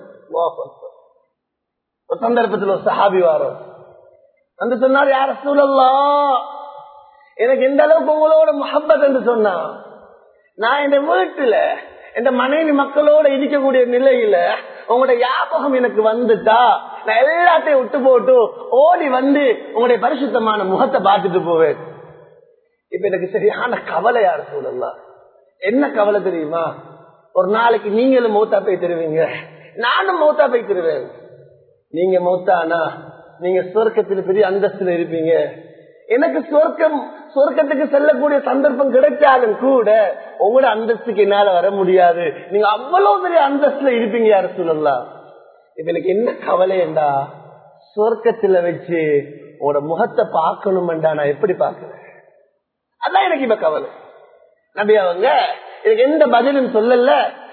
ஒரு சந்தர்ப்பத்தில் ஒரு சஹாபி வாரம் வந்து சொன்னார், யா ரசூலல்லாஹ், எனக்கு எந்த அளவுக்கு உங்களோட முஹப்பத் என்று சொன்னா, நான் என் வீட்டுல என் மனைவி மக்களோட இருக்கக்கூடிய நிலையில உங்களோட ஞாபகம் எனக்கு வந்துட்டா நான் எல்லாத்தையும் விட்டு போட்டு ஓடி வந்து உங்களுடைய பரிசுத்தமான முகத்தை பார்த்துட்டு போவேன். இப்ப எனக்கு சரியான கவலை. யார் சொல்லலாம், என்ன கவலை தெரியுமா, ஒரு நாளைக்கு நீங்களும் மௌத்தா போய் தருவீங்க, நானும் மௌத்தா போய் தருவேன். நீங்க மௌத்தானா நீங்க சொர்க்கத்தில் பெரிய அந்தஸ்துல இருப்பீங்க. எனக்கு சொர்க்கத்துக்கு செல்லக்கூடிய சந்தர்ப்பம் கிடைச்சாலும் கூட உங்களோட அந்தஸ்துக்கு என்னால வர முடியாது. நீங்க அவ்வளவு பெரிய அந்தஸ்துல இருப்பீங்க. யார சொல்லலாம். இப்ப எனக்கு என்ன கவலை என்றா, சொர்க்கத்துல வச்சு உங்களோட முகத்தை பார்க்கணும்டா நான் எப்படி பாக்குறேன், அதான் எனக்கு இப்ப கவலை. நபி அவங்க எனக்கு எந்த பதிலும் சொல்லல.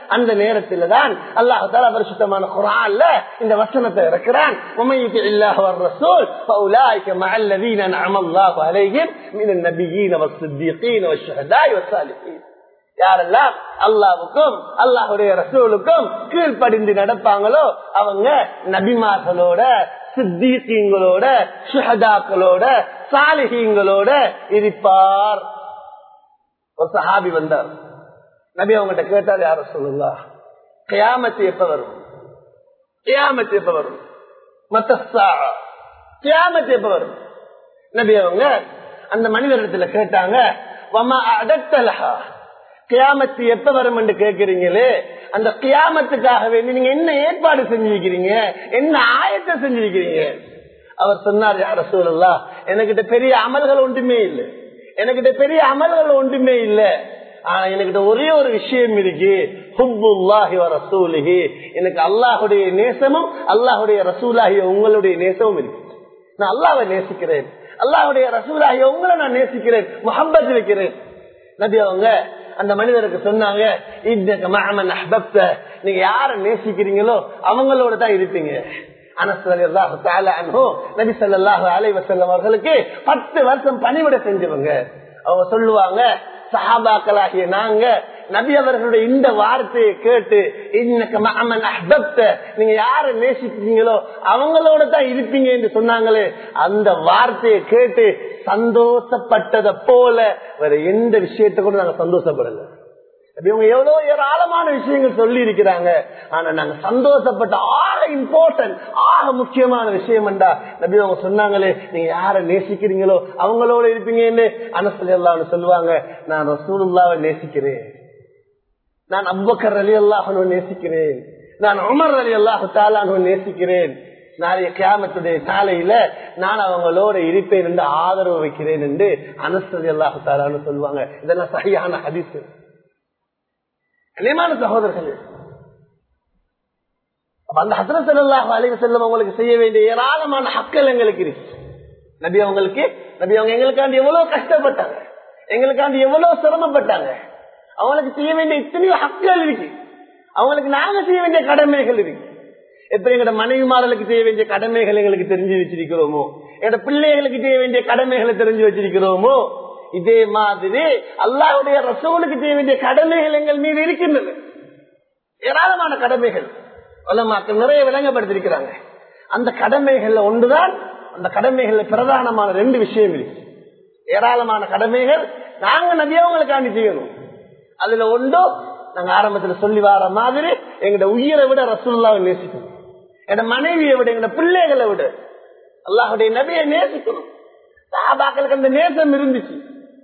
அந்த நேரத்தில் தான் அல்லாஹ் தஆலா பரிசுத்தமான குர்ஆன்ல இந்த வசனத்தை இறக்குறான். உமையுதி இல்லாஹ் வர் ரசூல் ஃபௌலாயிக மஅல்லதீன அன்அம அல்லாஹு அலைஹிம் மினன் நபிய்யீன வஸ்ஸித்தீகீன வஷ்ஷுஹதாஇ வஸ்ஸாலிஹீன். யாரெல்லாம் அல்லாஹ்வுக்கும் அல்லாஹ்வுடைய ரசூலுக்கும் கீழ்ப்படிந்து நடப்பாங்களோ அவங்க நபிமார்களோட, சித்தீகீன்களோட, ஷுஹதாக்களோட, சாலிஹீன்களோட இருப்பார். ஒரு சஹாபி வந்தார். நபி அவங்ககிட்ட கேட்டார், யார் ரசூலுல்லாஹ், கியாமத் எப்ப வரும்? கியாமத் எப்ப வரும்? மத்தஸ்ஸா, கியாமத் எப்ப வரும்? நபி அவங்க அந்த மனிதரிடத்துல கேட்டாங்க, வமா அஅதத்தலஹா, கியாமத்து எப்ப வரும் என்று கேட்கிறீங்களே, அந்த கியாமத்துக்காக வேண்டி நீங்க என்ன ஏற்பாடு செஞ்சிருக்கிறீங்க, என்ன ஆயத்தை செஞ்சிருக்கிறீங்க? அவர் சொன்னார், யார் ரசூலுல்லாஹ், எனக்கிட்ட பெரிய அமல்கள் ஒன்றுமே இல்லை, எனக்கிட்ட பெரிய அமல்கள் ஒன்றுமே இல்லை, ஆனா எனக்கிட்ட ஒரே ஒரு விஷயம் இருக்கு, ஹுப்புல்லாஹி வ ரசூலிஹி, எனக்கு அல்லாஹ்வுடைய நேசமும் அல்லாஹ்வுடைய ரசூலாகிய உங்களுடைய நேசமும் இருக்கு. நான் அல்லாஹ்வை நேசிக்கிறேன், அல்லாஹ்வுடைய ரசூலாகிய உங்களை நான் நேசிக்கிறேன், முஹப்பத் வைக்கிறேன். நபி அவங்க அந்த மனிதருக்கு சொன்னாங்க, நீங்க யார நேசிக்கிறீங்களோ அவங்களோட தான் இருப்பீங்க. அனஸ் ரலியல்லாஹு தஆலா அன்ஹு நபி ஸல்லல்லாஹு அலைஹி வஸல்லம் அவர்களுக்கு 10 வருஷம் பணிவிடை செஞ்சவங்க. அவங்க சொல்லுவாங்க, சஹாபாக்களாகிய நாங்க நபி அவர்களுடைய இந்த வார்த்தையை கேட்டு, இன்னக மஅமன் அஹ்பப்த, நீங்க யார நேசிக்கிறீங்களோ அவங்களோட தான் இருப்பீங்க என்று சொன்னாங்களே, அந்த வார்த்தையை கேட்டு சந்தோஷப்பட்டதை போல வேற எந்த விஷயத்தை கூட நாங்க சந்தோஷப்படல. இவங்க எவ்வளவு ஏராளமான விஷயங்கள் சொல்லி இருக்கிறாங்க, ஆனா நாங்க சந்தோஷப்பட்ட ஆக இம்பார்ட்டன்ட், ஆக முக்கியமான விஷயம் என்றா நபி அவங்க சொன்னாங்களே, நீங்க யார நேசிக்கிறீங்களோ அவங்களோட இருப்பீங்கன்னு. அனஸ் ரலியல்லாஹு சொல்லுவாங்க, நான் ரசூலுல்லாஹ்வை நேசிக்கிறேன், நான் அபூபக்கர் ரலியல்லாஹு அன்ஹு நேசிக்கிறேன், நான் உமர் ரலியல்லாஹு தஆலா அன்ஹு நேசிக்கிறேன், நாளைய கியாமத்துடைய நாளையில நான் அவங்களோட இருப்பேன் என்று ஆதரவு வைக்கிறேன் என்று அனஸ் ரலியல்லாஹு தஆலா அன்ஹு சொல்லுவாங்க. இதெல்லாம் சரியான ஹதீஸ். கண்ணியமான சகோதரர்களே, அந்த ஹஜ்ரத் ஸல்லல்லாஹு அலைஹி வஸல்லம் அவங்களுக்கு செய்ய வேண்டிய ஏராளமான ஹக்கள் எங்களுக்கு இருக்கு. நபி அவங்க எங்களுக்காண்டி எவ்வளவு கஷ்டப்பட்டாங்க, எங்களுக்காண்டி எவ்வளவு சிரமப்பட்டாங்க. அவங்களுக்கு செய்ய வேண்டிய இத்தனையோ ஹக்கள் இருக்கு, அவங்களுக்கு நாங்க செய்ய வேண்டிய கடமைகள் இருக்கு. எப்ப எங்களோட மனைவிமார்களுக்கு செய்ய வேண்டிய கடமைகள் எங்களுக்கு தெரிஞ்சு வச்சிருக்கிறோமோ, எங்களோட பிள்ளைகளுக்கு செய்ய வேண்டிய கடமைகளை தெரிஞ்சு வச்சிருக்கிறோமோ, இதே மாதிரி அல்லாஹ்வுடைய ரசூலுக்கு செய்ய வேண்டிய கடமைகள் எங்கள் மீது இருக்கின்றன. ஏராளமான கடமைகள் உலமாக்கள் நிறைய விளங்கப்படுத்திருக்கிறாங்க. அந்த கடமைகள்ல ஒன்றுதான், அந்த கடமைகள்ல பிரதானமான 2 விஷயம் இருக்கு. ஏராளமான கடமைகள் நாங்க நபியவங்களுக்காண்டி செய்யணும். அதுல ஒன்று, நாங்க ஆரம்பத்துல சொல்லி வர மாதிரி எங்கட உயிரை விட ரசூலுல்லாஹ்வை நேசிக்கணும், எங்க மனைவியை விட, எங்க பிள்ளைகளை விட அல்லாஹ்வுடைய நபியை நேசிக்கணும். சஹாபாக்களுக்கு அந்த நேசம் இருந்துச்சு.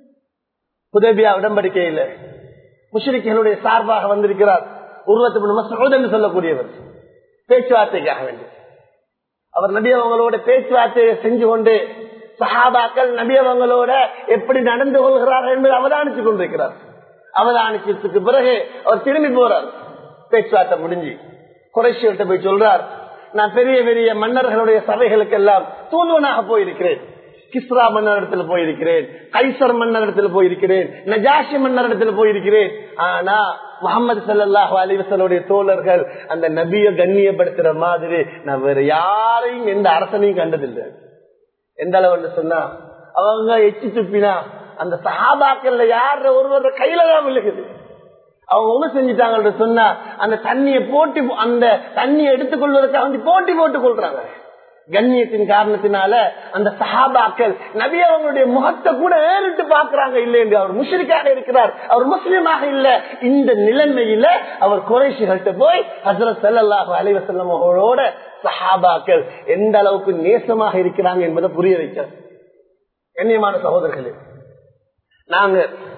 ஹுதைபியா உடன்படிக்கையில முஷ்ரிக்குகளுடைய சார்பாக வந்திருக்கிறார் உர்வத் இப்னு மஸ்ஊத் என்று சொல்லக்கூடியவர், பேச்சுவார்த்தைக்காக வேண்டி. அவர் நபி அவங்களோட பேச்சுவார்த்தையை செஞ்சு கொண்டு சஹாபாக்கள் நபி அவங்களோட எப்படி நடந்து கொள்கிறார்கள் என்பதை அவதானித்துக் கொண்டிருக்கிறார். அவதானிச்சதுக்கு பிறகு அவர் திரும்பி போறார். பேச்சுவார்த்தை முடிஞ்சு குறைஷிகிட்ட போய் சொல்றார், நான் பெரிய பெரிய மன்னர்களுடைய சபைகளுக்கு எல்லாம் தூதுவனாக போயிருக்கிறேன். கிஸ்ரா மன்னரிடத்துல போயிருக்கிறேன், கைசர் மன்னரிடத்துல போயிருக்கிறேன், நஜாஷி மன்னரிடத்துல போயிருக்கிறேன். ஆனா முஹம்மது ஸல்லல்லாஹு அலைஹி வஸல்லம் தோழர்கள் அந்த நபியை கண்ணியப்படுத்துற மாதிரி நான் வேற யாரையும் எந்த அரசனையும் கண்டதில்லை. எந்த அளவுன்னு சொன்னா, அவங்க எச்சி துப்பினா அந்த சஹாபாக்கள்ல யார ஒருவர கையில தான் விழுகுது. அவங்க ஒண்ணு செஞ்சுட்டாங்க சொன்னா அந்த தண்ணியை போட்டி, அந்த தண்ணியை எடுத்துக்கொள்வதற்காக போட்டி போட்டுக் கொள்றாங்க. கண்ணியத்தின் காரணத்தினால அந்த சஹாபாக்கள் நபி அவங்களுடைய முகத்தை கூட ஏறிட்டு பாக்குறாங்க. இல்லை என்று அவர் முஷ்ரிக்காக இருக்கிறார், அவர் முஸ்லிமாக இல்ல. இந்த நிலைமையில அவர் குறைஷிகள்கிட்ட போய் ஹஜ்ரத் ஸல்லல்லாஹு அலைஹி வஸல்லம் அவர்களோட சஹாபாக்கள் எந்த அளவுக்கு நேசமாக இருக்கிறாங்க என்பதை புரிய வைக்கிறார். கண்ணியமான சகோதரர்களே, நாங்க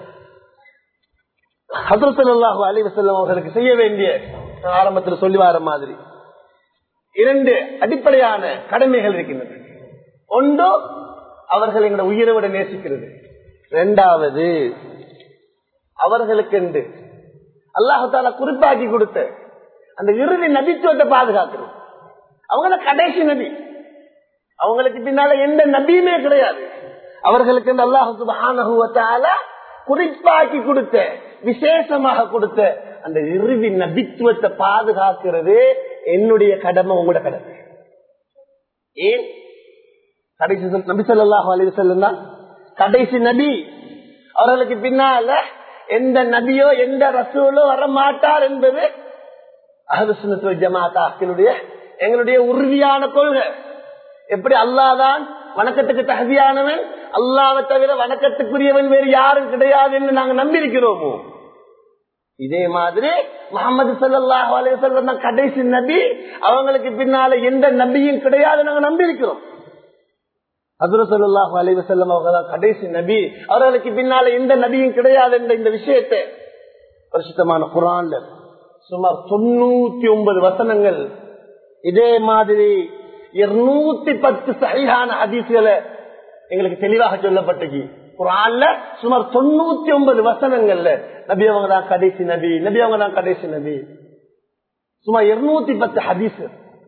ஹஜ்ரத் ஸல்லல்லாஹு அலைஹி வஸல்லம் அவர்களுக்கு செய்ய வேண்டிய ஆரம்பத்தில் சொல்லி வர மாதிரி 2 அடிப்படையான கடமைகள் இருக்கின்றன. ஒன்று, அவர்கள் எங்களை உயிரை விட நேசிக்கிறது. 2வது, அவர்களுக்கு என்று அல்லாஹ் தஆலா குறிப்பாக்கி கொடுத்த அந்த இறுதி நபித்துவத்தை பாதுகாக்கிறது. அவங்க கடைசி நபி, அவங்களுக்கு பின்னால எந்த நபியுமே கிடையாது. அவர்களுக்கு அல்லாஹ் சுப்ஹானஹு வ தஆலா குறிப்பாக்கி கொடுத்த, விசேஷமாக கொடுத்த அந்த இறுதி நபித்துவத்தை பாதுகாக்கிறது என்னுடைய கடமை, உங்களோட கடமை. ஏன் கடைசி நபி ஸல்லல்லாஹு அலைஹி வஸல்லம் தான் கடைசி நபி. அவர்களுக்கு பின்னால எந்த நபியோ எந்த ரசூலோ வரமாட்டார் என்பது அஹ்லுஸ் சுன்னத் வல் ஜமாஅத்துடைய எங்களுடைய உறுதியான கொள்கை. எப்படி அல்லாஹ் தான் வணக்கத்துக்கு தகுதியானவன், அல்லாஹ்வை தவிர வணக்கத்துக்குரியவன் வேறு யாரும் கிடையாது என்று நாங்கள் நம்பியிருக்கிறோமோ, இதே மாதிரி முஹம்மது ஸல்லல்லாஹு அலைஹி வஸல்லம் தான் கடைசி நபி. அவங்களுக்கு பின்னால எந்த நபியும் கிடையாது நாங்கள் நம்பியிருக்கிறோம். ஹஜ்ரத் ஸல்லல்லாஹு அலைஹி வஸல்லம் அவங்க தான் கடைசி நபி. அவர்களுக்கு பின்னால எந்த நபியும் கிடையாது என்ற இந்த விஷயத்தை பரிசுத்தமான குர்ஆன்ல சுமார் 99 வசனங்கள், இதே மாதிரி 210 சஹீஹான ஹதீஸ்களை எங்களுக்கு தெளிவாக சொல்லப்பட்டிருக்கு. குர்ஆன்ல சுமார் 99 வசனங்கள்ல நபி அவங்க தான் கடைசி நபி, நபி அவங்க தான் கடைசி நபி. சுமார் 210 ஹதீஸ்.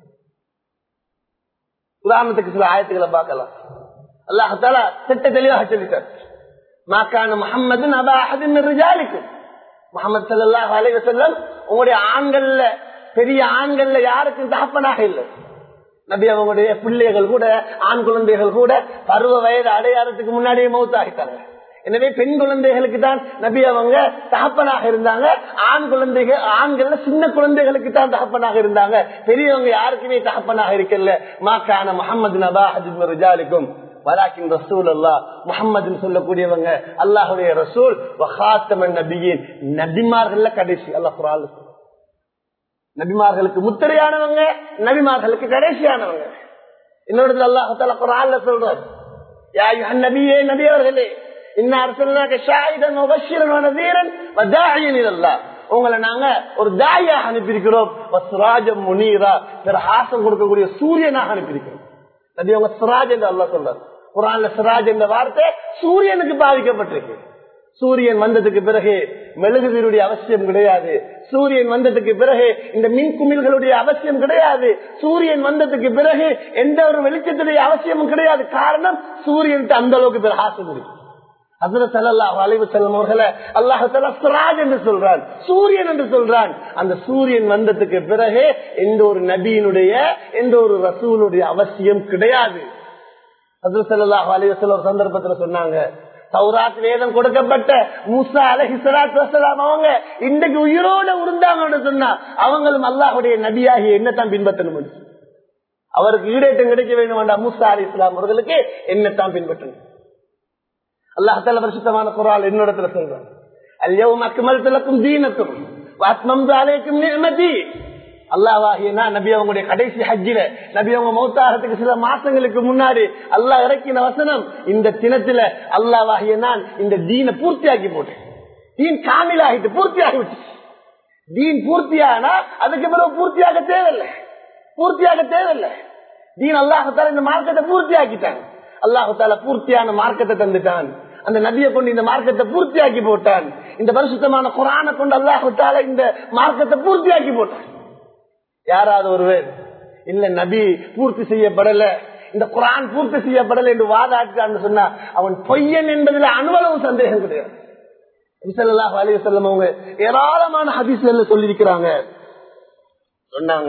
உதாரணத்துக்கு சில ஆயத்துக்களை பார்க்கலாம். அல்லாஹ் தஆலா திட்ட தெளிவாக சொல்லிட்டார், மா கான முஹம்மதுன் அபா அஹதின் மின் ரிஜாலிக்கும். முஹம்மது ஸல்லல்லாஹு அலைஹி வஸல்லம் உங்களுடைய ஆண்கள்ல பெரிய ஆண்கள்ல யாருக்கும் தகப்பனாக இல்லை. நபி அவங்களுடைய பிள்ளைகள் கூட, ஆண் குழந்தைகள் கூட பருவ வயது அடையாளத்துக்கு முன்னாடியே மௌத்தாகிட்டாங்க. எனவே பெண் குழந்தைகளுக்கு தான் நபி அவங்க தகப்பனாக இருந்தாங்க. ஆண் குழந்தைகள், ஆண்கள்ல சின்ன குழந்தைகளுக்கு தான் தகப்பனாக இருந்தாங்க. பெரியவங்க யாருக்குமே தகப்பனாக இருக்கல. மாக்கான முஹம்மது நபா அஹதின் மின் ரிஜாலிக்கும் வலாக்கின் ரசூலுல்லாஹ், முஹம்மதுன்னு சொல்லக்கூடியவங்க அல்லாஹ்வுடைய ரசூல், வஹாத்தமன் நபியின், நபிமார்கள்ல கடைசி. அல்லாஹ் குர்ஆன்ல நபிமார்களுக்கு முத்திரையானவங்க, நபிமார்களுக்கு கடைசியானவங்க. இன்னொரு அல்லாஹ் தஆலா குர்ஆன்ல சொல்றார், யா அய்யுஹன் நபியே, நபி அவர்களே, இன்னா அர்சல்னாக ஷாஹிதன் வபஷிரன் வநதீரன் வதாஇயன் இலல்லாஹ், உங்களை நாங்க ஒரு தாயாக அனுப்பியிருக்கிறோம், வஸ்ராஜம் முனீரா, பிரகாசம் கொடுக்கக்கூடிய சூரியனாக அனுப்பியிருக்கிறோம். நபி அவங்க சிராஜ் என்று அல்லாஹ் சொல்றார். குர்ஆன்ல சிராஜ் என்ற வார்த்தை சூரியனுக்கு பாதிக்கப்பட்டிருக்கு. சூரியன் வந்ததுக்கு பிறகு மெழுகுதிரியுடைய அவசியம் கிடையாது. சூரியன் வந்ததுக்கு பிறகு இந்த மின்குமிழ்களுடைய அவசியம் கிடையாது. சூரியன் வந்ததுக்கு பிறகு எந்த ஒரு வெளிச்சத்துடைய அவசியமும் கிடையாது. காரணம், சூரியன் அந்த அளவுக்கு பிரகாசம் இருக்கு. ஹஜ்ரத் ஸல்லல்லாஹு அலைஹி வஸல்லம் அவர்களை அல்லாஹ் தஆலா சிராஜ் என்று சொல்றான், சூரியன் என்று சொல்றான். அந்த சூரியன் வந்ததுக்கு பிறகு எந்த ஒரு நபியினுடைய எந்த ஒரு ரசூலுடைய அவசியம் கிடையாது. ஹஜ்ரத் ஸல்லல்லாஹு அலைஹி வஸல்லம் ஒரு சந்தர்ப்பத்துல சொன்னாங்க, தௌராத் வேதம் கொடுக்கப்பட்ட மூசா அலைஹிஸ்ஸலாத்து வஸ்ஸலாம் அவங்க இன்றைக்கு உயிரோட இருந்தாங்கன்னு சொன்னா அவங்களும் அல்லாஹ்வுடைய நபியாகி என்னத்தான் பின்பற்றணும். அவருக்கு ஈடேற்றம் கிடைக்க வேண்டும் வேண்டாம், மூசா அலைஹிஸ்ஸலாம் அவர்களுக்கு என்னத்தான் பின்பற்றணும். அல்லாஹ் தஆலா பரிசுத்தமான குர்ஆன் என்னிடத்துல சொல்றான், அல்யௌம அக்மல்து லக்கும் தீனக்கும் வ அத்மம்து அலைக்கும் நிஅமதி. அல்லாஹ்வாகிய நான் நபி அவங்களுடைய கடைசி ஹஜ்ஜில நபி அவங்க மௌத்தாகிறதுக்கு சில மாசங்களுக்கு முன்னாடி அல்லாஹ் இறக்கின வசனம், இந்த தினத்துல அல்லாஹ்வாகிய நான் இந்த தீனை பூர்த்தியாக்கி போட்டேன். தீன் காமிலாகிட்டு பூர்த்தியாகி விட்டு. தீன் பூர்த்தியானா அதுக்கு பிறகு பூர்த்தியாக தேவையில்லை, பூர்த்தியாக தேவையில்லை. தீன் அல்லாஹ் தஆலா இந்த மார்க்கத்தை பூர்த்தியாக்கிட்டான். அல்லாஹ் தஆலா பூர்த்தியான மார்க்கத்தை தந்துட்டான். அந்த நபியை கொண்டு இந்த மார்க்கத்தை பூர்த்தியாக்கி போட்டான். இந்த பரிசுத்தமான குர்ஆனை கொண்டு அல்லாஹ் தஆலா இந்த மார்க்கத்தை பூர்த்தியாக்கி போட்டான். யாராவது ஒருவர் இல்ல நபி பூர்த்தி செய்யப்படல, இந்த குர்ஆன் பூர்த்தி செய்யப்படல என்று வாதாட்டான்னு சொன்னா அவன் பொய்யன் என்பதில் அணுவளவு சந்தேகம் கிடையாது. ஸல்லல்லாஹு அலைஹி வஸல்லம் அவங்க ஏராளமான ஹதீஸ்ல சொல்லியிருக்கிறாங்க. சொன்னாங்க,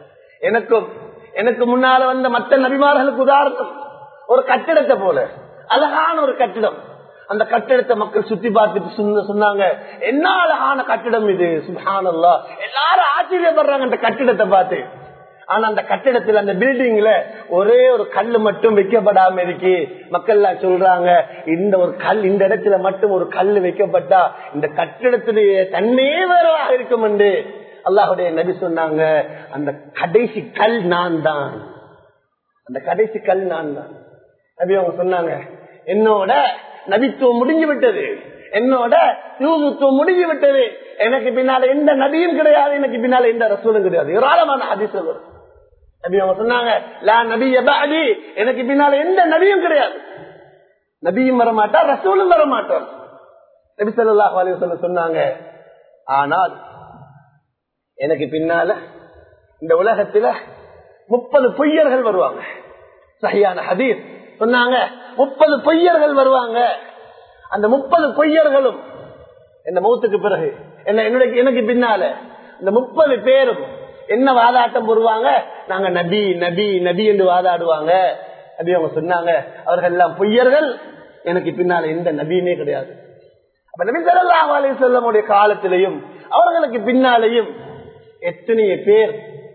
எனக்கு முன்னால வந்த மற்ற நபிமார்களுக்கு உதாரணம் ஒரு கட்டிடத்தை போல, அழகான ஒரு கட்டிடம். அந்த கட்டிடத்தை மக்கள் சுத்தி பார்த்துட்டு சொன்னாங்க, என்ன அழகான கட்டிடம் இது, சுப்ஹானல்லாஹ். எல்லாரும் ஆச்சரியப்படுறாங்க அந்த கட்டிடத்தை பார்த்து. ஆனா அந்த கட்டிடத்துல, அந்த பில்டிங்ல ஒரே ஒரு கல்லு மட்டும் வைக்கப்படாம இருக்கு. மக்கள் எல்லாம் சொல்றாங்க, இந்த ஒரு கல், இந்த இடத்துல மட்டும் ஒரு கல்லு வைக்கப்பட்டா இந்த கட்டிடத்துடைய தன்மையே வேறவாக இருக்கும் என்று அல்லாஹ்வுடைய நபி சொன்னாங்க. அந்த கடைசி கல் நான் தான், அந்த கடைசி கல் நான் தான். நபி அவங்க சொன்னாங்க, என்னோட நபித்துவம் முடிஞ்சு விட்டது, என்னோட யூதுத்துவம் முடிஞ்சு விட்டது. எனக்கு பின்னால எந்த நபியும் கிடையாது, எனக்கு பின்னால எந்த ரசூலும் கிடையாது. ஏராளமான ஹதீஸ் வரும். நபி அவங்க சொன்னாங்க, லா நபிய பஅதி, எனக்கு பின்னால எந்த நபியும் கிடையாது. நபியும் வரமாட்டார், ரசூலும் வரமாட்டார். நபி ஸல்லல்லாஹு அலைஹி வஸல்லம் சொன்னாங்க, ஆனால் எனக்கு பின்னால இந்த உலகத்துல 30 பொய்யர்கள் வருவாங்க. சஹீஹான ஹதீஸ் சொன்னாங்க, 30 பொய்யர்கள் வருவாங்க. அந்த 30 பொய்யர்களும் இந்த மௌத்துக்கு பிறகு எனக்கு பின்னால இந்த 30 பேரும் என்ன வாதாட்டம் போடுவாங்க, நாங்க நபி நபி நபி என்று வாதாடுவாங்க. நபி அவங்க சொன்னாங்க, அவர்கள் எல்லாம் பொய்யர்கள், எனக்கு பின்னால எந்த நபியுமே கிடையாது. அப்ப நபி ஸல்லல்லாஹு அலைஹி வஸல்லம் காலத்திலையும் அவர்களுக்கு பின்னாலேயும் எத்தனைய பேர்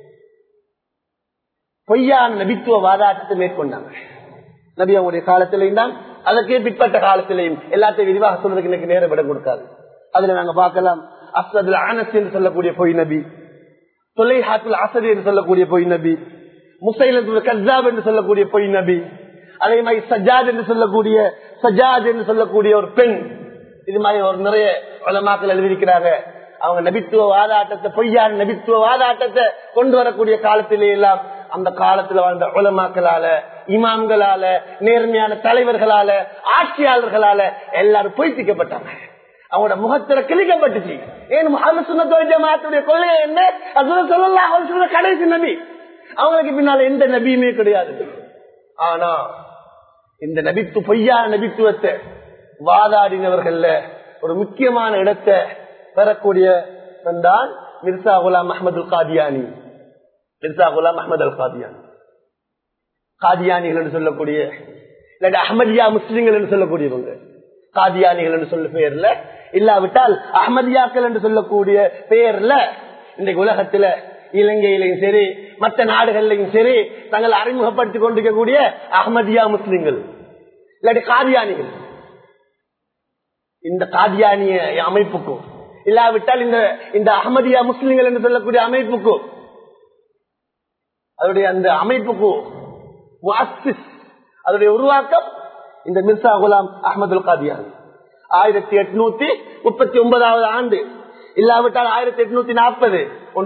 பொய்யான நபித்துவ வாதாட்டத்தை மேற்கொண்டாங்க. நபி அவங்களுடைய காலத்திலையும் தான், அதற்கே பிற்பட்ட காலத்திலையும் எல்லாத்தையும் விரிவாக சொல்றதுக்கு இன்னைக்கு நேரம் விட கொடுக்காது. அதுல நாங்க பார்க்கலாம், அஸ்வதுல் அனஸ் என்று சொல்லக்கூடிய பொய் நபி, சுலைஹாத்துல் அஸதி என்று சொல்லக்கூடிய பொய் நபி, முஸைலத்துல் கஸ்ஸாப் என்று சொல்லக்கூடிய பொய் நபி, அதே மாதிரி சஜாத் என்று சொல்லக்கூடிய ஒரு பெண். இது மாதிரி ஒரு நிறைய உலமாக்கள் எழுதியிருக்கிறாங்க. அவங்க நபித்துவ வாதாட்டத்தை, பொய்யான நபித்துவ வாதாட்டத்தை கொண்டு வரக்கூடிய காலத்திலே எல்லாம் அந்த காலத்துல வாழ்ந்த உலமாக்களால, இமாம்களால, நேர்மையான தலைவர்களால, ஆட்சியாளர்களால எல்லாரும் பொய்ப்பிக்கப்பட்டாங்க. அவங்களோட முகத்துல கிழிக்கப்பட்டுச்சு. ஏன் அஹ்லுஸ் சுன்னத் வல் ஜமாஅத்துடைய கொள்கை என்ன? ரசூலுல்லாஹி ஸல்லல்லாஹு அலைஹி வஸல்லம் கடைசி நபி, அவங்களுக்கு பின்னால எந்த நபியுமே கிடையாது. ஆனா இந்த பொய்யான நபித்துவத்தை வாதாடினவர்கள்ல ஒரு முக்கியமான இடத்தை பெறக்கூடிய தான் மிர்சா குலாம் அஹ்மது அல் காதியானி. மிர்சா குலாம் அஹ்மது அல் காதியானி, காதியானிகள் என்று சொல்லக்கூடிய, இல்லாட்டி அஹ்மதியா முஸ்லிம்கள் என்று சொல்லக்கூடியவங்க, காதியானிகள் என்று சொல்ல பெயர்ல, இல்லாவிட்டால் அஹ்மதியாக்கள் என்று சொல்லக்கூடிய பெயர்ல இன்றைக்கு உலகத்துல இலங்கையிலையும் சரி மற்ற நாடுகளிலையும் சரி தங்களை அறிமுகப்படுத்திக் கொண்டிருக்கக்கூடிய அஹ்மதியா முஸ்லிம்கள் இல்லாட்டி காதியானிகள். இந்த காதியானிய அமைப்புக்கும் இல்லாவிட்டால் இந்த அஹ்மதியா முஸ்லிம்கள் என்று சொல்லக்கூடிய அமைப்புக்கும், அதனுடைய அந்த அமைப்புக்கும் முஅஸ்ஸிஸ், அதனுடைய உருவாக்கம் இந்த மிர்சா குலாம் அஹ்மது அல் காதியானி 1839 ஆண்டு, இல்லாவிட்டால் 1840,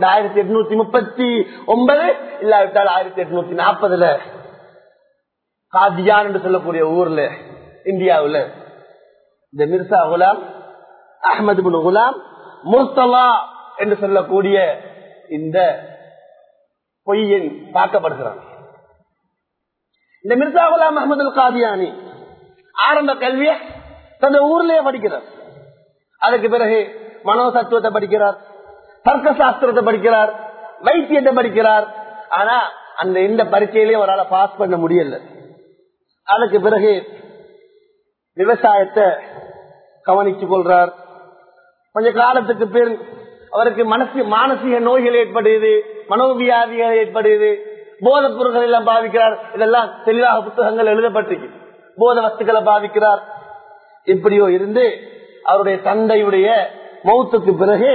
1839, இல்லாவிட்டால் 1840 காதியான் என்று சொல்லக்கூடிய ஊர்ல இந்தியாவில் இந்த மிர்சா குலாம் அஹ்மது பின் குலாம் முர்த்தலா என்று சொல்லக்கூடிய இந்த பொய்யன் பார்க்கப்படுகிறான். இந்த மிர்சா குலாம் அஹ்மது அல் காதியானி ஆரம்ப கல்வியை தந்த ஊர்லயே படிக்கிறார். அதுக்கு பிறகு மனோசத்துவத்தை படிக்கிறார், தர்க்க சாஸ்திரத்தை படிக்கிறார், வைத்தியத்தை படிக்கிறார். ஆனா அந்த இந்த பரீட்சையிலேயே அவரால் பாஸ் பண்ண முடியல. அதுக்கு பிறகு விவசாயத்தை கவனித்துக் கொள்றார். கொஞ்ச காலத்துக்கு பிறகு அவருக்கு மானசீக நோய்கள் ஏற்படுது, மனோவியாதிகள் ஏற்படுது, போதைப் பொருட்கள் எல்லாம் பாவிக்கிறார். இதெல்லாம் தெளிவாக புத்தகங்கள் எழுதப்பட்டிருக்கு. போத வஸ்துக்களை பாவிக்கிறார். இப்படியோ இருந்து அவருடைய தந்தையுடைய மௌத்துக்கு பிறகு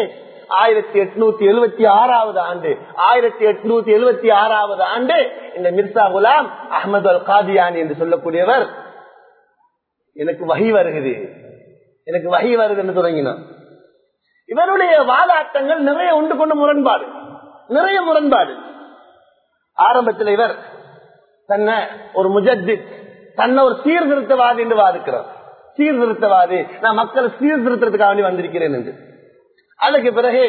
1876 ஆண்டு இந்த மிர்சா குலாம் அஹ்மது அல் காதியானி என்று சொல்லக்கூடியவர் எனக்கு வஹி வருகிறது என்று தொடங்கினார். இவருடைய வாதாட்டங்கள் நிறைய ஒன்று கொண்ட முரண்பாடு. ஆரம்பத்தில் இவர் தன்னை ஒரு முஜத்தித், தன்னை ஒரு சீர்திருத்தவாதி என்று வாதிக்கிறார். சீர்திருத்தவாதி, நான் மக்களை சீர்திருத்தத்துக்காக வேண்டி வந்திருக்கிறேன் என்று. அதுக்கு பிறகு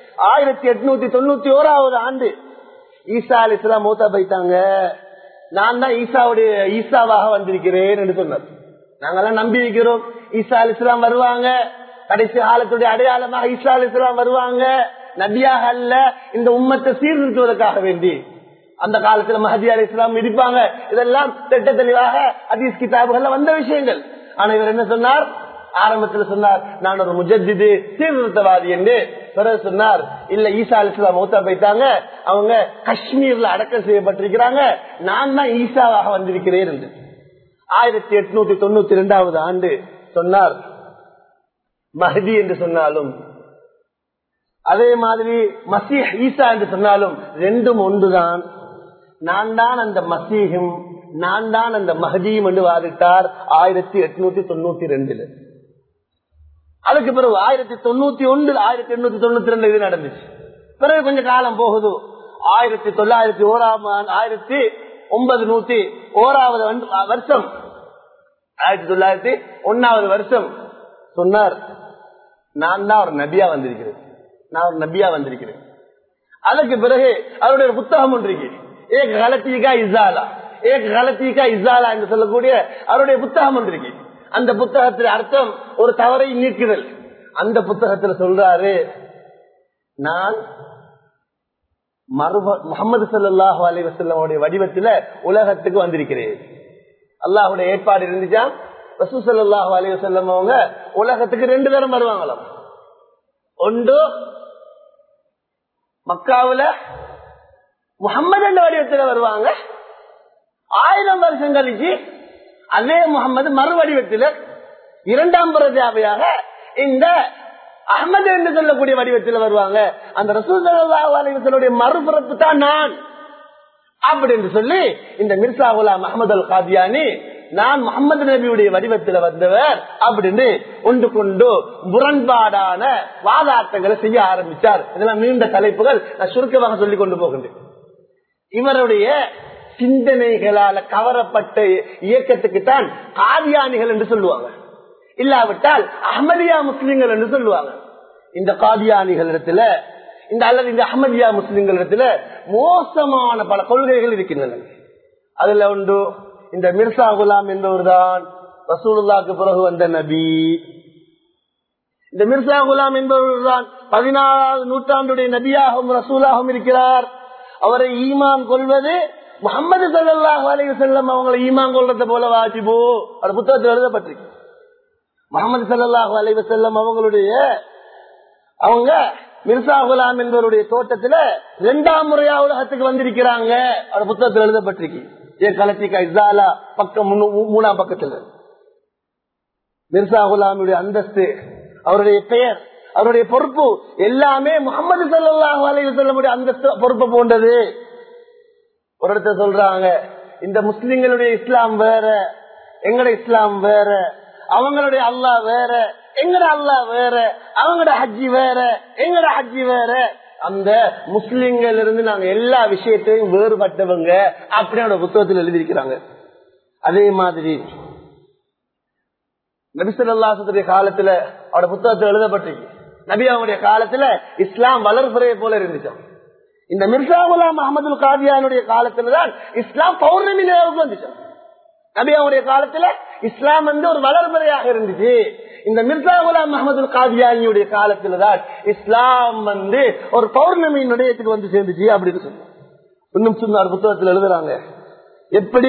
1891 ஆண்டு ஈசா அலைஹிஸ்ஸலாம் மௌத்தா போயிட்டாங்க. நான் தான் ஈசாவாக வந்திருக்கிறேன் என்று சொன்னார். நாங்கெல்லாம் நம்பி இருக்கிறோம் ஈசா அலைஹிஸ்ஸலாம் வருவாங்க, கடைசி காலத்துடைய அடையாளமாக ஈசா அலைஹிஸ்ஸலாம் வருவாங்க, நபியாக அல்ல, இந்த உம்மத்தை சீர்திருத்துவதற்காக வேண்டி. அந்த காலத்துல மஹதி அலைஹிஸ்ஸலாம் இருப்பாங்க. இதெல்லாம் திட்ட தெளிவாக ஹதீஸ் கிதாபுகள்ல வந்த விஷயங்கள். ஆனா இவர் என்ன சொன்னார்? ஆரம்பத்தில் சொன்னார், நான் ஒரு முஜத்திது, சீர்திருத்தவாதி என்று. பிறகு சொன்னார், இல்ல, ஈசா அலைஹிஸ்ஸலாம் மௌத்தா போயிட்டாங்க, அவங்க காஷ்மீர்ல அடக்கம் செய்யப்பட்டிருக்கிறாங்க, நான் தான் ஈசாவாக வந்திருக்கிறேன் என்று. 1892 ஆண்டு சொன்னார், மஹதி என்று சொன்னாலும் அதே மாதிரி மசீஹ் ஈசா என்று சொன்னாலும் ரெண்டும் ஒன்றுதான். நான் தான் அந்த மசீஹும் நான் தான் அந்த மஹதியும் என்று வாதிட்டார் 1892. அதுக்கு பிறகு 1891 1892 இது நடந்துச்சு. பிறகு கொஞ்சம் காலம் போகுது. 1901 வருஷம் 1901 வருஷம் சொன்னார், நான் தான் ஒரு நபியா வந்திருக்கிறேன். அதுக்கு பிறகு அவருடைய புத்தகம் ஒன்று இருக்கு, ஏக் கலத்தீகா இஸாலா என்று சொல்லக்கூடிய அவருடைய புத்தகம் ஒன்று இருக்கு. அந்த புத்தகத்தில் அர்த்தம் ஒரு தவறை நீக்குதல். அந்த புத்தகத்துல சொல்றாரு, நான் முஹம்மது ஸல்லல்லாஹு அலைஹி வஸல்லம் வடிவத்துல உலகத்துக்கு வந்திருக்கிறேன். அல்லாஹ்வுடைய ஏற்பாடு இருந்துச்சா, ரசூல் ஸல்லல்லாஹு அலைஹி வஸல்லம் அவங்க உலகத்துக்கு 2 தரம் வருவாங்களாம். ஒன்று மக்காவுல முஹம்மது என்ற வடிவத்துல வருவாங்க, 1000 வருஷம் கழிச்சு அதே முகம்மது மறு வடிவத்தில் 2ஆம் பிரஜாவையாக இந்த அஹ்மது என்று சொல்லக்கூடிய வடிவத்தில் வருவாங்க. அந்த ரசூல் ஸல்லல்லாஹு அலைஹி வஸல்லம் மறுபிறப்பு தான் நான் அப்படி என்று சொல்லி இந்த மிர்சா குலாம் அஹ்மது அல் காதியானி நான் முகமது நபியுடைய வடிவத்தில் வந்தவர் அப்படின்னு ஒன்று கொண்டு முரண்பாடான வாதாட்டங்களை செய்ய ஆரம்பித்தார். இதெல்லாம் நீண்ட தலைப்புகள், நான் சுருக்கமாக சொல்லிக் கொண்டு போகின்றேன். இவருடைய சிந்தனைகளால கவரப்பட்ட இயக்கத்துக்கு தான் காதியானிகள் என்று சொல்லுவாங்க, இல்லாவிட்டால் அஹ்மதியா முஸ்லிம்கள் என்று சொல்லுவாங்க. இந்த காதியானிகள் இடத்துல அல்லது இந்த அஹ்மதியா முஸ்லிம்கள் இடத்துல மோசமான பல கொள்கைகள் இருக்கின்றன. அதுல ஒன்று இந்த மிர்சா குலாம் என்பவர் தான் ரசூலுல்லாஹ்க்கு பிறகு வந்த நபி. இந்த மிர்சா குலாம் என்பவர் தான் 14வது நூற்றாண்டுடைய நபியாகவும் ரசூலாகவும் இருக்கிறார். அவரை ஈமான் கொள்வது முஹம்மது ஸல்லல்லாஹு அலைஹி வஸல்லம் அவங்களை ஈமான் கொள்றது போல வாஜிபு. அந்த புத்தகத்தில் எழுதப்பட்டிருக்கு. முஹம்மது ஸல்லல்லாஹு அலைஹி வஸல்லம் அவங்க மிர்சா குலாம் என்பவருடைய தோட்டத்துல 2ஆம் முறையா உலகத்துக்கு வந்திருக்கிறாங்க. அந்த புத்தகத்தில் எழுதப்பட்டிருக்கு. பக்கம் 3ஆம் பக்கத்தில் மிர்சா குலாமுடைய அந்தஸ்து, அவருடைய பெயர், அவருடைய பொறுப்பு எல்லாமே முஹம்மது ஸல்லல்லாஹு அலைஹி வஸல்லம் அந்தஸ்து பொறுப்பு போன்றது. ஒரு இடத்துல சொல்றாங்க, இந்த முஸ்லிம்களுடைய இஸ்லாம் வேற, எங்கட இஸ்லாம் வேற, அவங்களுடைய அல்லாஹ் வேற, எங்கட அல்லாஹ் வேற, அவங்களோட ஹஜ்ஜி வேற, எங்கட ஹஜ்ஜி வேற. அந்த முஸ்லிம்கள் இருந்து நாங்க எல்லா விஷயத்தையும் வேறுபட்டவங்க அப்படியோட புத்தகத்தில் எழுதியிருக்கிறாங்க. அதே மாதிரி நபி ஸல்லல்லாஹு அலைஹி வஸல்லம் காலத்துல அவரோட புத்தகத்தில் எழுதப்பட்டிருக்கு, நபி அவங்களுடைய காலத்துல இஸ்லாம் வளர்புறையை போல இருந்துச்சு. இந்த மிர்சா குலாம் அஹ்மதுல் காதியானுடைய காலத்துலதான் இஸ்லாம் பௌர்ணமி நேரம் வந்துச்சு. நபி அவருடைய காலத்துல இஸ்லாம் ஒரு வளர்முறையாக இருந்துச்சு. இந்த மிர்சா குலாம் அஹ்மதுல் காதியானியுடைய காலத்துலதான் இஸ்லாம் ஒரு பௌர்ணமியின் நிலையத்துக்கு வந்து சேர்ந்துச்சு அப்படின்னு சொன்னார். இன்னும் சொன்னார் புத்தகத்தில் எழுதுறாங்க, எப்படி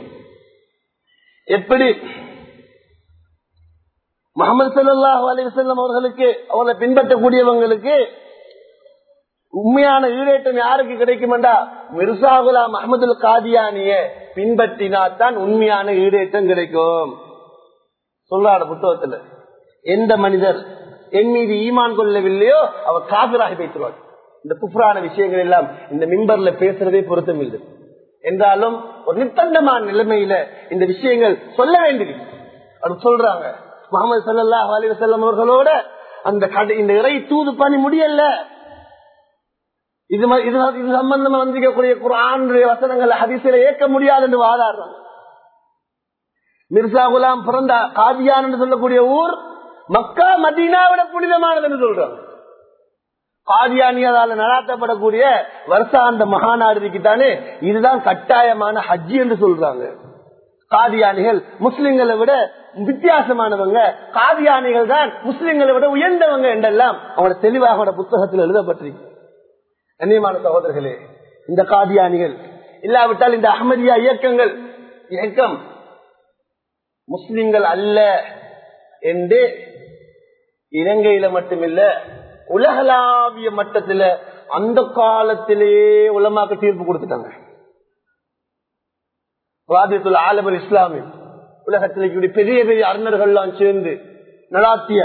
முஹம்மது ஸல்லல்லாஹு அலைஹி வஸல்லம் அவர்களுக்கு, அவர்களை பின்பற்றக்கூடியவங்களுக்கு உண்மையான ஈடேற்றம் யாருக்கு கிடைக்கும்டா, மிர்சா குலாம் அஹ்மதுல் காதியானிய பின்பற்றினாத்தான் உண்மையான ஈடேற்றம் கிடைக்கும் சொல்றாரு புத்தகத்துல. எந்த மனிதர் என் மீது ஈமான் கொள்ளவில்லையோ அவர் காபிராகி வைத்துள்ளார். இந்த குஃப்ரான விஷயங்கள் எல்லாம் இந்த மிம்பர்ல பேசுறதே பொருத்தம் இல்லை என்றாலும் ஒரு நிர்பந்தமான நிலைமையில இந்த விஷயங்கள் சொல்ல வேண்டியது. அது சொல்றாங்க, முஹம்மது ஸல்லல்லாஹு அலைஹி வஸல்லம் அவர்களோட இந்த இறை தூது பணி முடியல. இது சம்பந்தமா வந்திருக்கக்கூடிய குர்ஆனுடைய வசனங்களை ஹதீஸில ஏற்க முடியாது என்று வாதாடுறாங்க. மிர்சா குலாம் பிறந்த காதியான் என்று சொல்லக்கூடிய ஊர் மக்கா மதீனாவிட புனிதமானது என்று சொல்றாங்க. காதியானியால நடாத்தப்படக்கூடிய வருஷாந்த மகாநாடு இருக்கிட்டானே, இதுதான் கட்டாயமான ஹஜ்ஜி என்று சொல்றாங்க. காதியானிகள் முஸ்லிம்களை விட வித்தியாசமானவங்க, காதியானிகள் தான் முஸ்லிம்களை விட உயர்ந்தவங்க என்றெல்லாம் அவங்களோட தெளிவாக புத்தகத்தில் எழுதப்பட்டிருக்கு. கண்ணியமான சகோதரர்களே, இந்த காதியானிகள் இல்லாவிட்டால் இந்த அஹ்மதியா இயக்கம் முஸ்லிம்கள் அல்ல என்று இலங்கையில மட்டுமில்ல உலகளாவிய மட்டத்தில் அந்த காலத்திலேயே உலமாக்கு தீர்ப்பு கொடுத்துட்டாங்க. ராபியத்துல் ஆலமுல் இஸ்லாமி உலகத்தில் பெரிய பெரிய அறிஞர்கள்லாம் சேர்ந்து நடாத்திய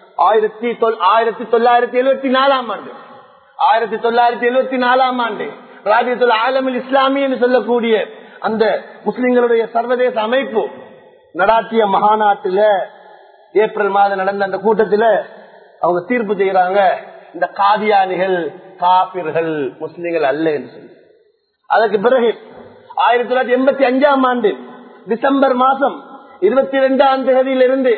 1974ஆம் ஆண்டு 1974ஆம் ஆண்டு ராபியத்துல் ஆலமுல் இஸ்லாமி என்று சொல்லக்கூடிய அந்த முஸ்லிம்களுடைய சர்வதேச அமைப்பு நடாத்திய மகாநாட்டில் ஏப்ரல் மாதம் நடந்த அந்த கூட்டத்தில் அவங்க தீர்ப்பு செய்யறாங்க, இந்த காதியானிகள் காபிர்கள், முஸ்லிம்கள் அல்ல என்று சொல்லி. அதற்கு பிறகு 1985ஆம் ஆண்டு டிசம்பர் மாதம் 22ஆம் தேதியிலிருந்து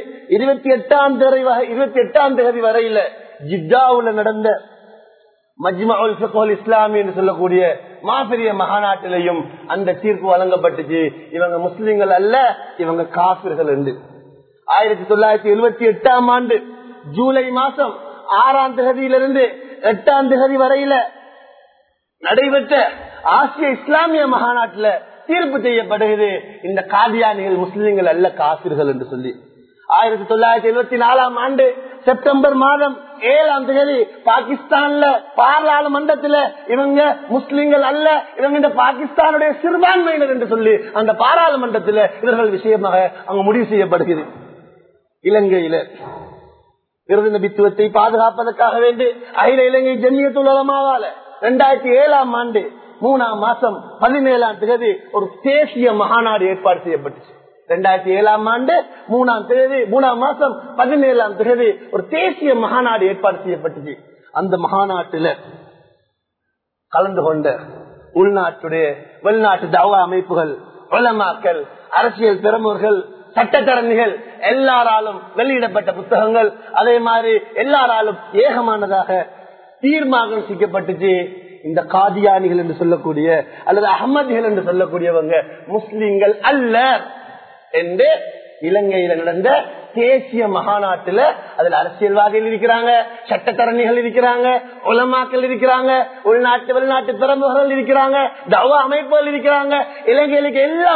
28ஆம் தேதி வரையில ஜித்தாவுல நடந்த மஜ்மஉல் ஃபிக்ஹுல் இஸ்லாமி என்று சொல்லக்கூடிய மாபெரிய மகாநாட்டிலையும் அந்த தீர்ப்பு வழங்கப்பட்டுச்சு. இவங்க முஸ்லிம்கள் அல்ல, இவங்க காபிர்கள் என்று. 1978ஆம் ஆண்டு ஜூலை மாசம் 6ஆம் தேதியிலிருந்து 8ஆம் தேதி வரையில நடைபெற்ற ஆசிய இஸ்லாமிய மாநாட்டில் தீர்ப்பு செய்யப்படுகிறது, இந்த காதியானிகள் முஸ்லிம்கள் அல்ல காபிர்கள் என்று சொல்லி. 1974ஆம் ஆண்டு செப்டம்பர் மாதம் 7ஆம் தேதி பாகிஸ்தான்ல பாராளுமன்றத்தில் இவங்க முஸ்லிம்கள் அல்ல, இவங்க இந்த பாகிஸ்தானுடைய சிறுபான்மையினர் என்று சொல்லி அந்த பாராளுமன்றத்தில் இவர்கள் விஷயமாக அங்கு முடிவு செய்யப்படுகிறது. இலங்கையில விருது நபித்துவத்தை பாதுகாப்பதற்காக வேண்டி அகில இலங்கை ஜம்மியத்துல் உலமாவால 2007ஆம் ஆண்டு 3ஆம் மாசம் 17ஆம் தேதி ஒரு தேசிய மகாநாடு ஏற்பாடு செய்யப்பட்டுச்சு. 2007ஆம் ஆண்டு 3ஆம் மாசம் 17ஆம் தேதி ஒரு தேசிய மகாநாடு ஏற்பாடு செய்யப்பட்டுச்சு. அந்த மகாநாட்டில கலந்து கொண்ட உள்நாட்டுடைய வெளிநாட்டு தவா அமைப்புகள், உலமாக்கள், அரசியல் பிரமுகர்கள், சட்டத்தரணிகள் எல்லாராலும் வெளியிடப்பட்ட புத்தகங்கள், அதே மாதிரி எல்லாராலும் ஏகமானதாக தீர்மானம் செய்யப்பட்டுச்சு. இந்த காதியானிகள் என்று சொல்லக்கூடிய அல்லது அஹ்மதிகள் என்று சொல்லக்கூடியவங்க முஸ்லிம்கள் அல்ல என்று இலங்கையில் நடந்த தேசிய மகாநாட்டில் அதில் அரசியல்வாதிகள் இருக்கிறாங்க, சட்டத்தரணிகள் இருக்கிறாங்க, உலமாக்கள் இருக்கிறாங்க, உள்நாட்டு வெளிநாட்டு பிரமுகர்கள் இருக்கிறாங்க, தவா அமைப்புகள் இருக்கிறாங்க. இலங்கையிலுக்கு எல்லா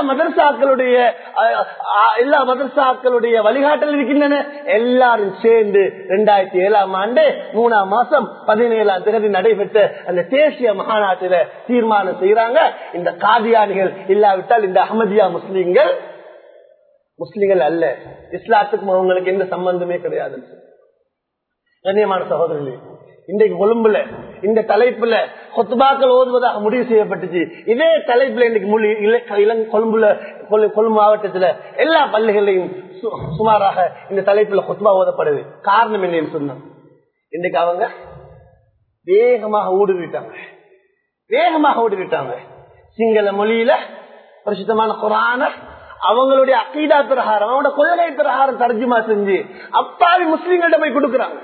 மதரசாக்களுடைய வழிகாட்டல் இருக்கின்றன. எல்லாரும் சேர்ந்து 2007ஆம் ஆண்டு 3ஆம் மாசம் 17ஆம் தேதி நடைபெற்ற அந்த தேசிய மகாநாட்டில தீர்மானம் செய்யறாங்க, இந்த காதியானிகள் இல்லாவிட்டால் இந்த அஹ்மதியா முஸ்லிம்கள் அல்ல, இஸ்லாத்துக்கும் அவங்களுக்கு எந்த சம்பந்தமே கிடையாது. கண்ணியமான சகோதரர்களே, இன்றைக்கு கொழும்புல இந்த தலைப்புல கொத்துபாக்கள் ஓதுவதாக முடிவு செய்யப்பட்டுச்சு. இதே தலைப்புல இன்றைக்கு கொழும்பு மாவட்டத்துல எல்லா பள்ளிகளையும் சுமாராக இந்த தலைப்புல கொத்துபா ஓதப்படுது. காரணம் என்னன்னு சொன்னா, இன்றைக்கு அவங்க வேகமாக ஊடுருவிட்டாங்க. சிங்கள மொழியில பரிசுத்தமான குர்ஆன அவங்களுடைய அகீதா பிரகாரம், அவங்களோட கொள்கை பிரகாரம் தர்ஜுமா செஞ்சு அப்பாவி முஸ்லிம்கிட்ட போய் கொடுக்கறாங்க.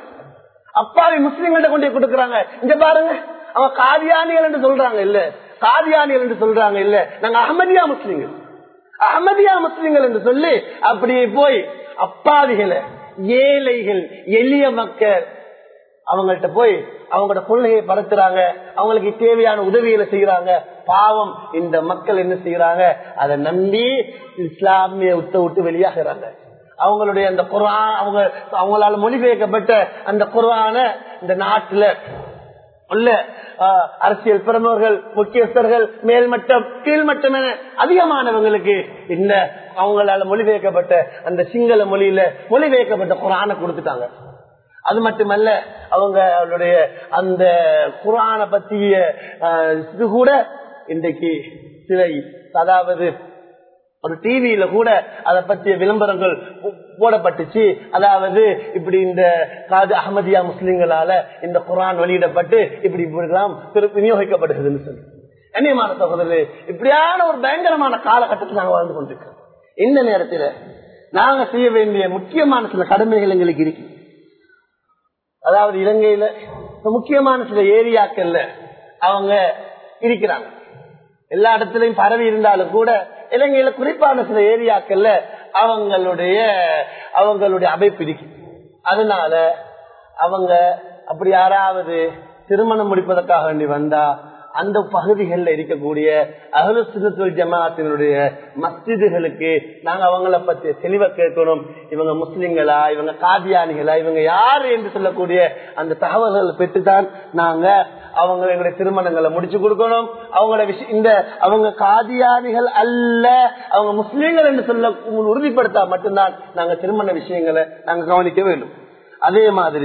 இங்க பாருங்க, அவங்க காதியானிகள் என்று சொல்றாங்க இல்ல, நாங்க அஹ்மதியா முஸ்லிம்கள் என்று சொல்லி அப்படியே போய் அப்பாவிகளை, ஏழைகள், எளிய மக்கள் அவங்கள்ட்ட போய் அவங்களோட கொள்கையை பரத்துறாங்க, அவங்களுக்கு தேவையான உதவிகளை செய்யறாங்க. பாவம் இந்த மக்கள் என்ன செய்யறாங்க, அதை நம்பி இஸ்லாமிய விட்டு வெளியாகிறாங்க. அவங்களுடைய அந்த குர்ஆன், அவங்களால மொழிபெயர்க்கப்பட்ட அந்த குர்ஆன இந்த நாட்டுல உள்ள அரசியல் பிரமுகர்கள், முக்கியஸ்தர்கள், மேல்மட்டம் கீழ்மட்டம் என அதிகமானவங்களுக்கு இந்த அவங்களால மொழிபெயர்க்கப்பட்ட அந்த சிங்கள மொழியில மொழிபெயர்க்கப்பட்ட குர்ஆனை கொடுத்துட்டாங்க. அது மட்டுமல்ல, அவங்களுடைய அந்த குர்ஆன பற்றிய இது கூட இன்றைக்கு அதாவது ஒரு டிவியில கூட அதை பற்றிய விளம்பரங்கள் போடப்பட்டுச்சு. அதாவது இப்படி இந்த காது அஹ்மதியா முஸ்லிம்களால இந்த குர்ஆன் வெளியிடப்பட்டு இப்படி விநியோகிக்கப்படுகிறதுன்னு சொல்லி. கண்ணியமான சகோதரர்களே, இப்படியான ஒரு பயங்கரமான காலகட்டத்தில் நாங்கள் வாழ்ந்து கொண்டிருக்கிறோம். இந்த நேரத்தில் நாங்க செய்ய வேண்டிய முக்கியமான சில கடமைகள் எங்களுக்கு இருக்கு. அதாவது இலங்கையில முக்கியமான சில ஏரியாக்கள்ல அவங்க இருக்கிறாங்க. எல்லா இடத்திலையும் பரவி இருந்தாலும் கூட இலங்கையில குறிப்பான சில ஏரியாக்கள்ல அவங்களுடைய அமைப்பு இருக்கு. அதனால அவங்க அப்படி யாராவது திருமணம் முடிப்பதற்காக வேண்டி வந்தா அந்த பகுதிகளில் இருக்கக்கூடிய அஹ்லுஸ் சுன்னத் வல் ஜமாஅத்தினுடைய மஸ்ஜிதுகளுக்கு நாங்க அவங்கள பத்தி தெளிவா கேட்கணும். இவங்க முஸ்லிம்களா, இவங்க காதியானிகளா, இவங்க யாரு என்று சொல்லக்கூடிய அந்த தகவல்களை பெற்றுத்தான் நாங்க எங்களுடைய திருமணங்களை முடிச்சு கொடுக்கணும். அவங்களோட அவங்க காதியானிகள் அல்ல, அவங்க முஸ்லிம்கள் என்று சொல்ல உறுதிப்படுத்தா மட்டும்தான் நாங்க திருமண விஷயங்களை நாங்க கவனிக்க வேண்டும். அதே மாதிரி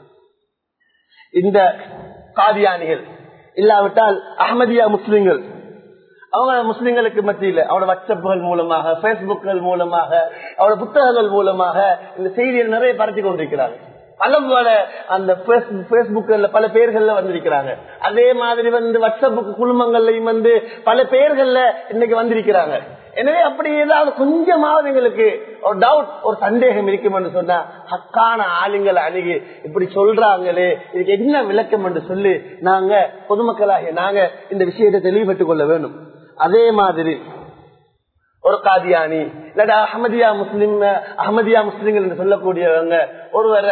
இந்த காதியானிகள் இல்லாவிட்டால் அஹ்மதியா முஸ்லிம்கள் அவங்க முஸ்லிம்களுக்கு மத்தியில் அவரோட வாட்ஸ்அப்புகள் மூலமாக, பேஸ்புக்கள் மூலமாக, அவரோட புத்தகங்கள் மூலமாக இந்த செய்தியை நிறைய பரத்தி கொண்டிருக்கிறாங்க. பல அந்த பேஸ்புக்ல பல பேர்கள்ல வந்திருக்கிறாங்க. அதே மாதிரி வாட்ஸ்அப்புக்கு குழுமங்கள்லையும் பல பேர்கள்ல இன்னைக்கு வந்திருக்கிறாங்க. எனவே அப்படி ஏதாவது கொஞ்சமாவது எங்களுக்கு ஒரு டவுட், ஒரு சந்தேகம் இருக்கும் என்று சொன்னா ஹக்கான ஆளுங்களை அணுகி இப்படி சொல்றாங்களே இதுக்கு என்ன விளக்கம் என்று சொல்லி நாங்க பொதுமக்களாகிய நாங்க இந்த விஷயத்தை தெளிவுபட்டுக் கொள்ள வேண்டும். அதே மாதிரி ஒரு காதியானி இல்லாட்டா அஹ்மதியா முஸ்லிம்கள் என்று சொல்லக்கூடியவங்க ஒருவரை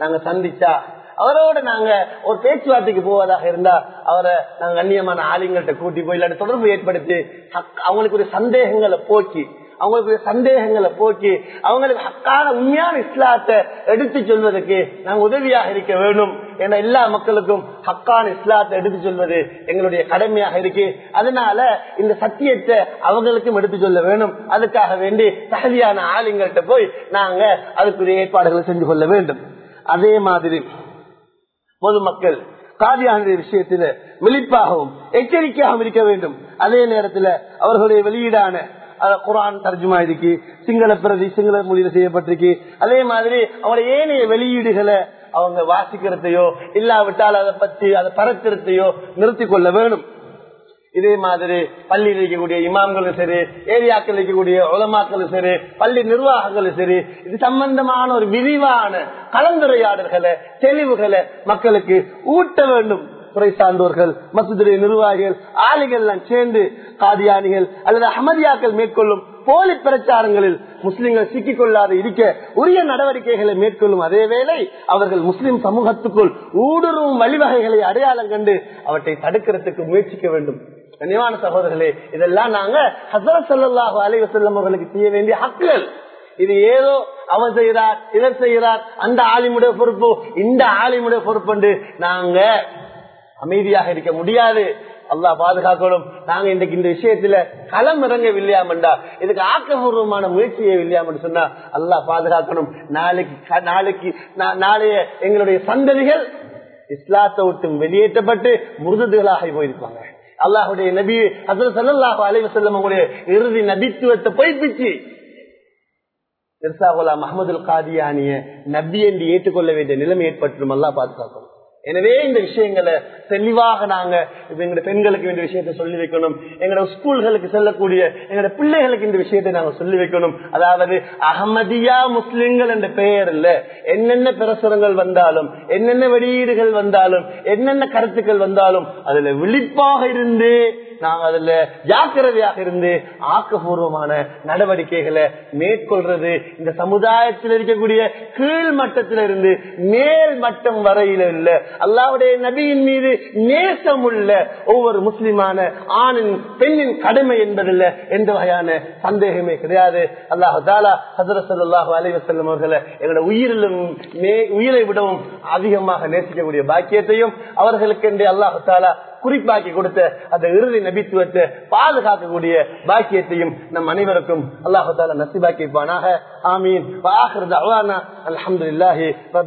நாங்க சந்திச்சா, அவரோட நாங்க ஒரு பேச்சுவார்த்தைக்கு போவதாக இருந்தா அவரை நாங்க கண்ணியமான ஆளுங்கள்ட்ட கூட்டி போய் இல்லாட்டி தொடர்பு ஏற்படுத்தி அவங்களுக்கு ஒரு சந்தேகங்களை போக்கி அவங்களுக்கு ஹக்கான உண்மையான இஸ்லாத்தை எடுத்து சொல்வதற்கு நாங்க உதவியாக இருக்க வேண்டும் என எல்லா மக்களுக்கும் ஹக்கான இஸ்லாத்தை எடுத்து சொல்வது எங்களுடைய கடமையாக இருக்கு. அதனால இந்த சத்தியத்தை அவங்களுக்கும் எடுத்து சொல்ல வேணும். அதுக்காக வேண்டி தகுதியான ஆளுங்கள்ட்ட போய் நாங்க அதுக்குரிய ஏற்பாடுகளை செஞ்சு கொள்ள வேண்டும். அதே மாதிரி பொதுமக்கள் காதியானுடைய விஷயத்தில் விழிப்பாகவும் எச்சரிக்கையாகவும் இருக்க வேண்டும். அதே நேரத்தில் அவர்களுடைய வெளியீடான குர்ஆன் தர்ஜுமா இருக்கு, சிங்கள பிரதி சிங்கள மொழியில செய்யப்பட்டிருக்கு. அதே மாதிரி அவங்களுடைய ஏனைய வெளியீடுகளை அவங்க வாசிக்கிறதையோ இல்லாவிட்டால் அதை பரத்துறதையோ நிறுத்திக் கொள்ள வேணும். இதே மாதிரி பள்ளியில் இருக்கக்கூடிய இமாம்களும் சரி, ஏரியாக்கள் இருக்கக்கூடிய உலமாக்களும் சரி, பள்ளி நிர்வாகங்களும் சரி, இது சம்பந்தமான ஒரு விரிவான கலந்துரையாடல்களை தெளிவுகளை மக்களுக்கு ஊட்ட வேண்டும். துறை சார்ந்தோர்கள், மசூதுடைய நிர்வாகிகள், ஆளுகள் எல்லாம் சேர்ந்து காதியானிகள் அல்லது அஹமதியாக்கள் மேற்கொள்ளும் போலி பிரச்சாரங்களில் முஸ்லிம்கள் சிக்கிக் கொள்ளாது இருக்க உரிய நடவடிக்கைகளை மேற்கொள்ளும். அதே வேளை அவர்கள் முஸ்லிம் சமூகத்துக்குள் ஊடுருவும் வழிவகைகளை அடையாளம் கண்டு அவற்றை தடுக்கிறதுக்கு முயற்சிக்க வேண்டும். கண்ணியமான சகோதரர்களே, இதெல்லாம் நாங்க ஹஸரத் ஸல்லல்லாஹு அலைஹி வஸல்லம் அவர்களுக்கு செய்ய வேண்டிய ஹக்குகள். இது ஏதோ அவன் செய்கிறார், இவர் செய்கிறார், அந்த ஆலிமுடைய பொறுப்பு, இந்த ஆலிமுடைய பொறுப்பு நாங்க அமைதியாக இருக்க முடியாது. அல்லாஹ் பாதுகாக்கணும். நாங்க இன்றைக்கு இந்த விஷயத்துல களம் இறங்கவில்லையாமண்டா, இதுக்கு ஆக்கப்பூர்வமான முயற்சியை இல்லையாமன்னு சொன்னா அல்லாஹ் பாதுகாக்கணும். நாளைய எங்களுடைய சந்ததிகள் இஸ்லாத்தை விட்டு வெளியேற்றப்பட்டு முர்ததுகளாக போயிருப்பாங்க. அல்லாஹுடைய நபி ஹஸரத் ஸல்லல்லாஹு அலைஹி வஸல்லம் அவங்களுடைய இறுதி நபித்துவத்தை பொய்ப்பிச்சு மிர்சா குலாம் அஹ்மதுல் காதியானிய நபி என்று ஏற்றுக்கொள்ள வேண்டிய நிலைமை ஏற்பட்டுரும். அல்லாஹ் பாதுகாக்கணும். எனவே இந்த விஷயங்களை தெளிவாக நாங்க எங்களுடைய பெண்களுக்கு இந்த விஷயத்தை சொல்லி வைக்கணும். எங்களோட ஸ்கூல்களுக்கு செல்லக்கூடிய எங்களோட பிள்ளைகளுக்கு இந்த விஷயத்தை நாங்க சொல்லி வைக்கணும். அதாவது அஹமதியா முஸ்லிம்கள் என்ற பெயர் இல்ல, என்னென்ன பிரசுரங்கள் வந்தாலும், என்னென்ன வெளியீடுகள் வந்தாலும், என்னென்ன கருத்துக்கள் வந்தாலும் அதுல விழிப்பாக இருந்து நாங்க அதுல ஜாக்கிரதையாக இருந்து ஆக்கப்பூர்வமான நடவடிக்கைகளை மேற்கொள்றது இந்த சமுதாயத்தில் இருக்கக்கூடிய கீழ் மட்டத்தில இருந்து மேல் மட்டம் வரையில இல்ல, அல்லாஹ்வுடைய நபியின் மீது நேசம் உள்ள ஒவ்வொரு முஸ்லிமான ஆணின் பெண்ணின் கடமை என்பதில் எந்த வகையான சந்தேகமே கிடையாது. அல்லாஹ் தஆலா ஹஸரத் ஸல்லல்லாஹு அலைஹி வஸல்லம் அவர்களை எங்களுடைய உயிரை விடவும் அதிகமாக நேசிக்கக்கூடிய பாக்கியத்தையும் அவர்களுக்கு அல்லாஹ் தஆலா குறிப்பாக்கி கொடுத்த அந்த இறுதி நபித்துவத்தை பாதுகாக்கக்கூடிய பாக்கியத்தையும் நம் அனைவருக்கும் அல்லாஹ் தஆலா நசீபாக்கி வைப்பானாக. ஆமீன். வ ஆகிரு தஅவானா அல்ஹம்துலில்லாஹி.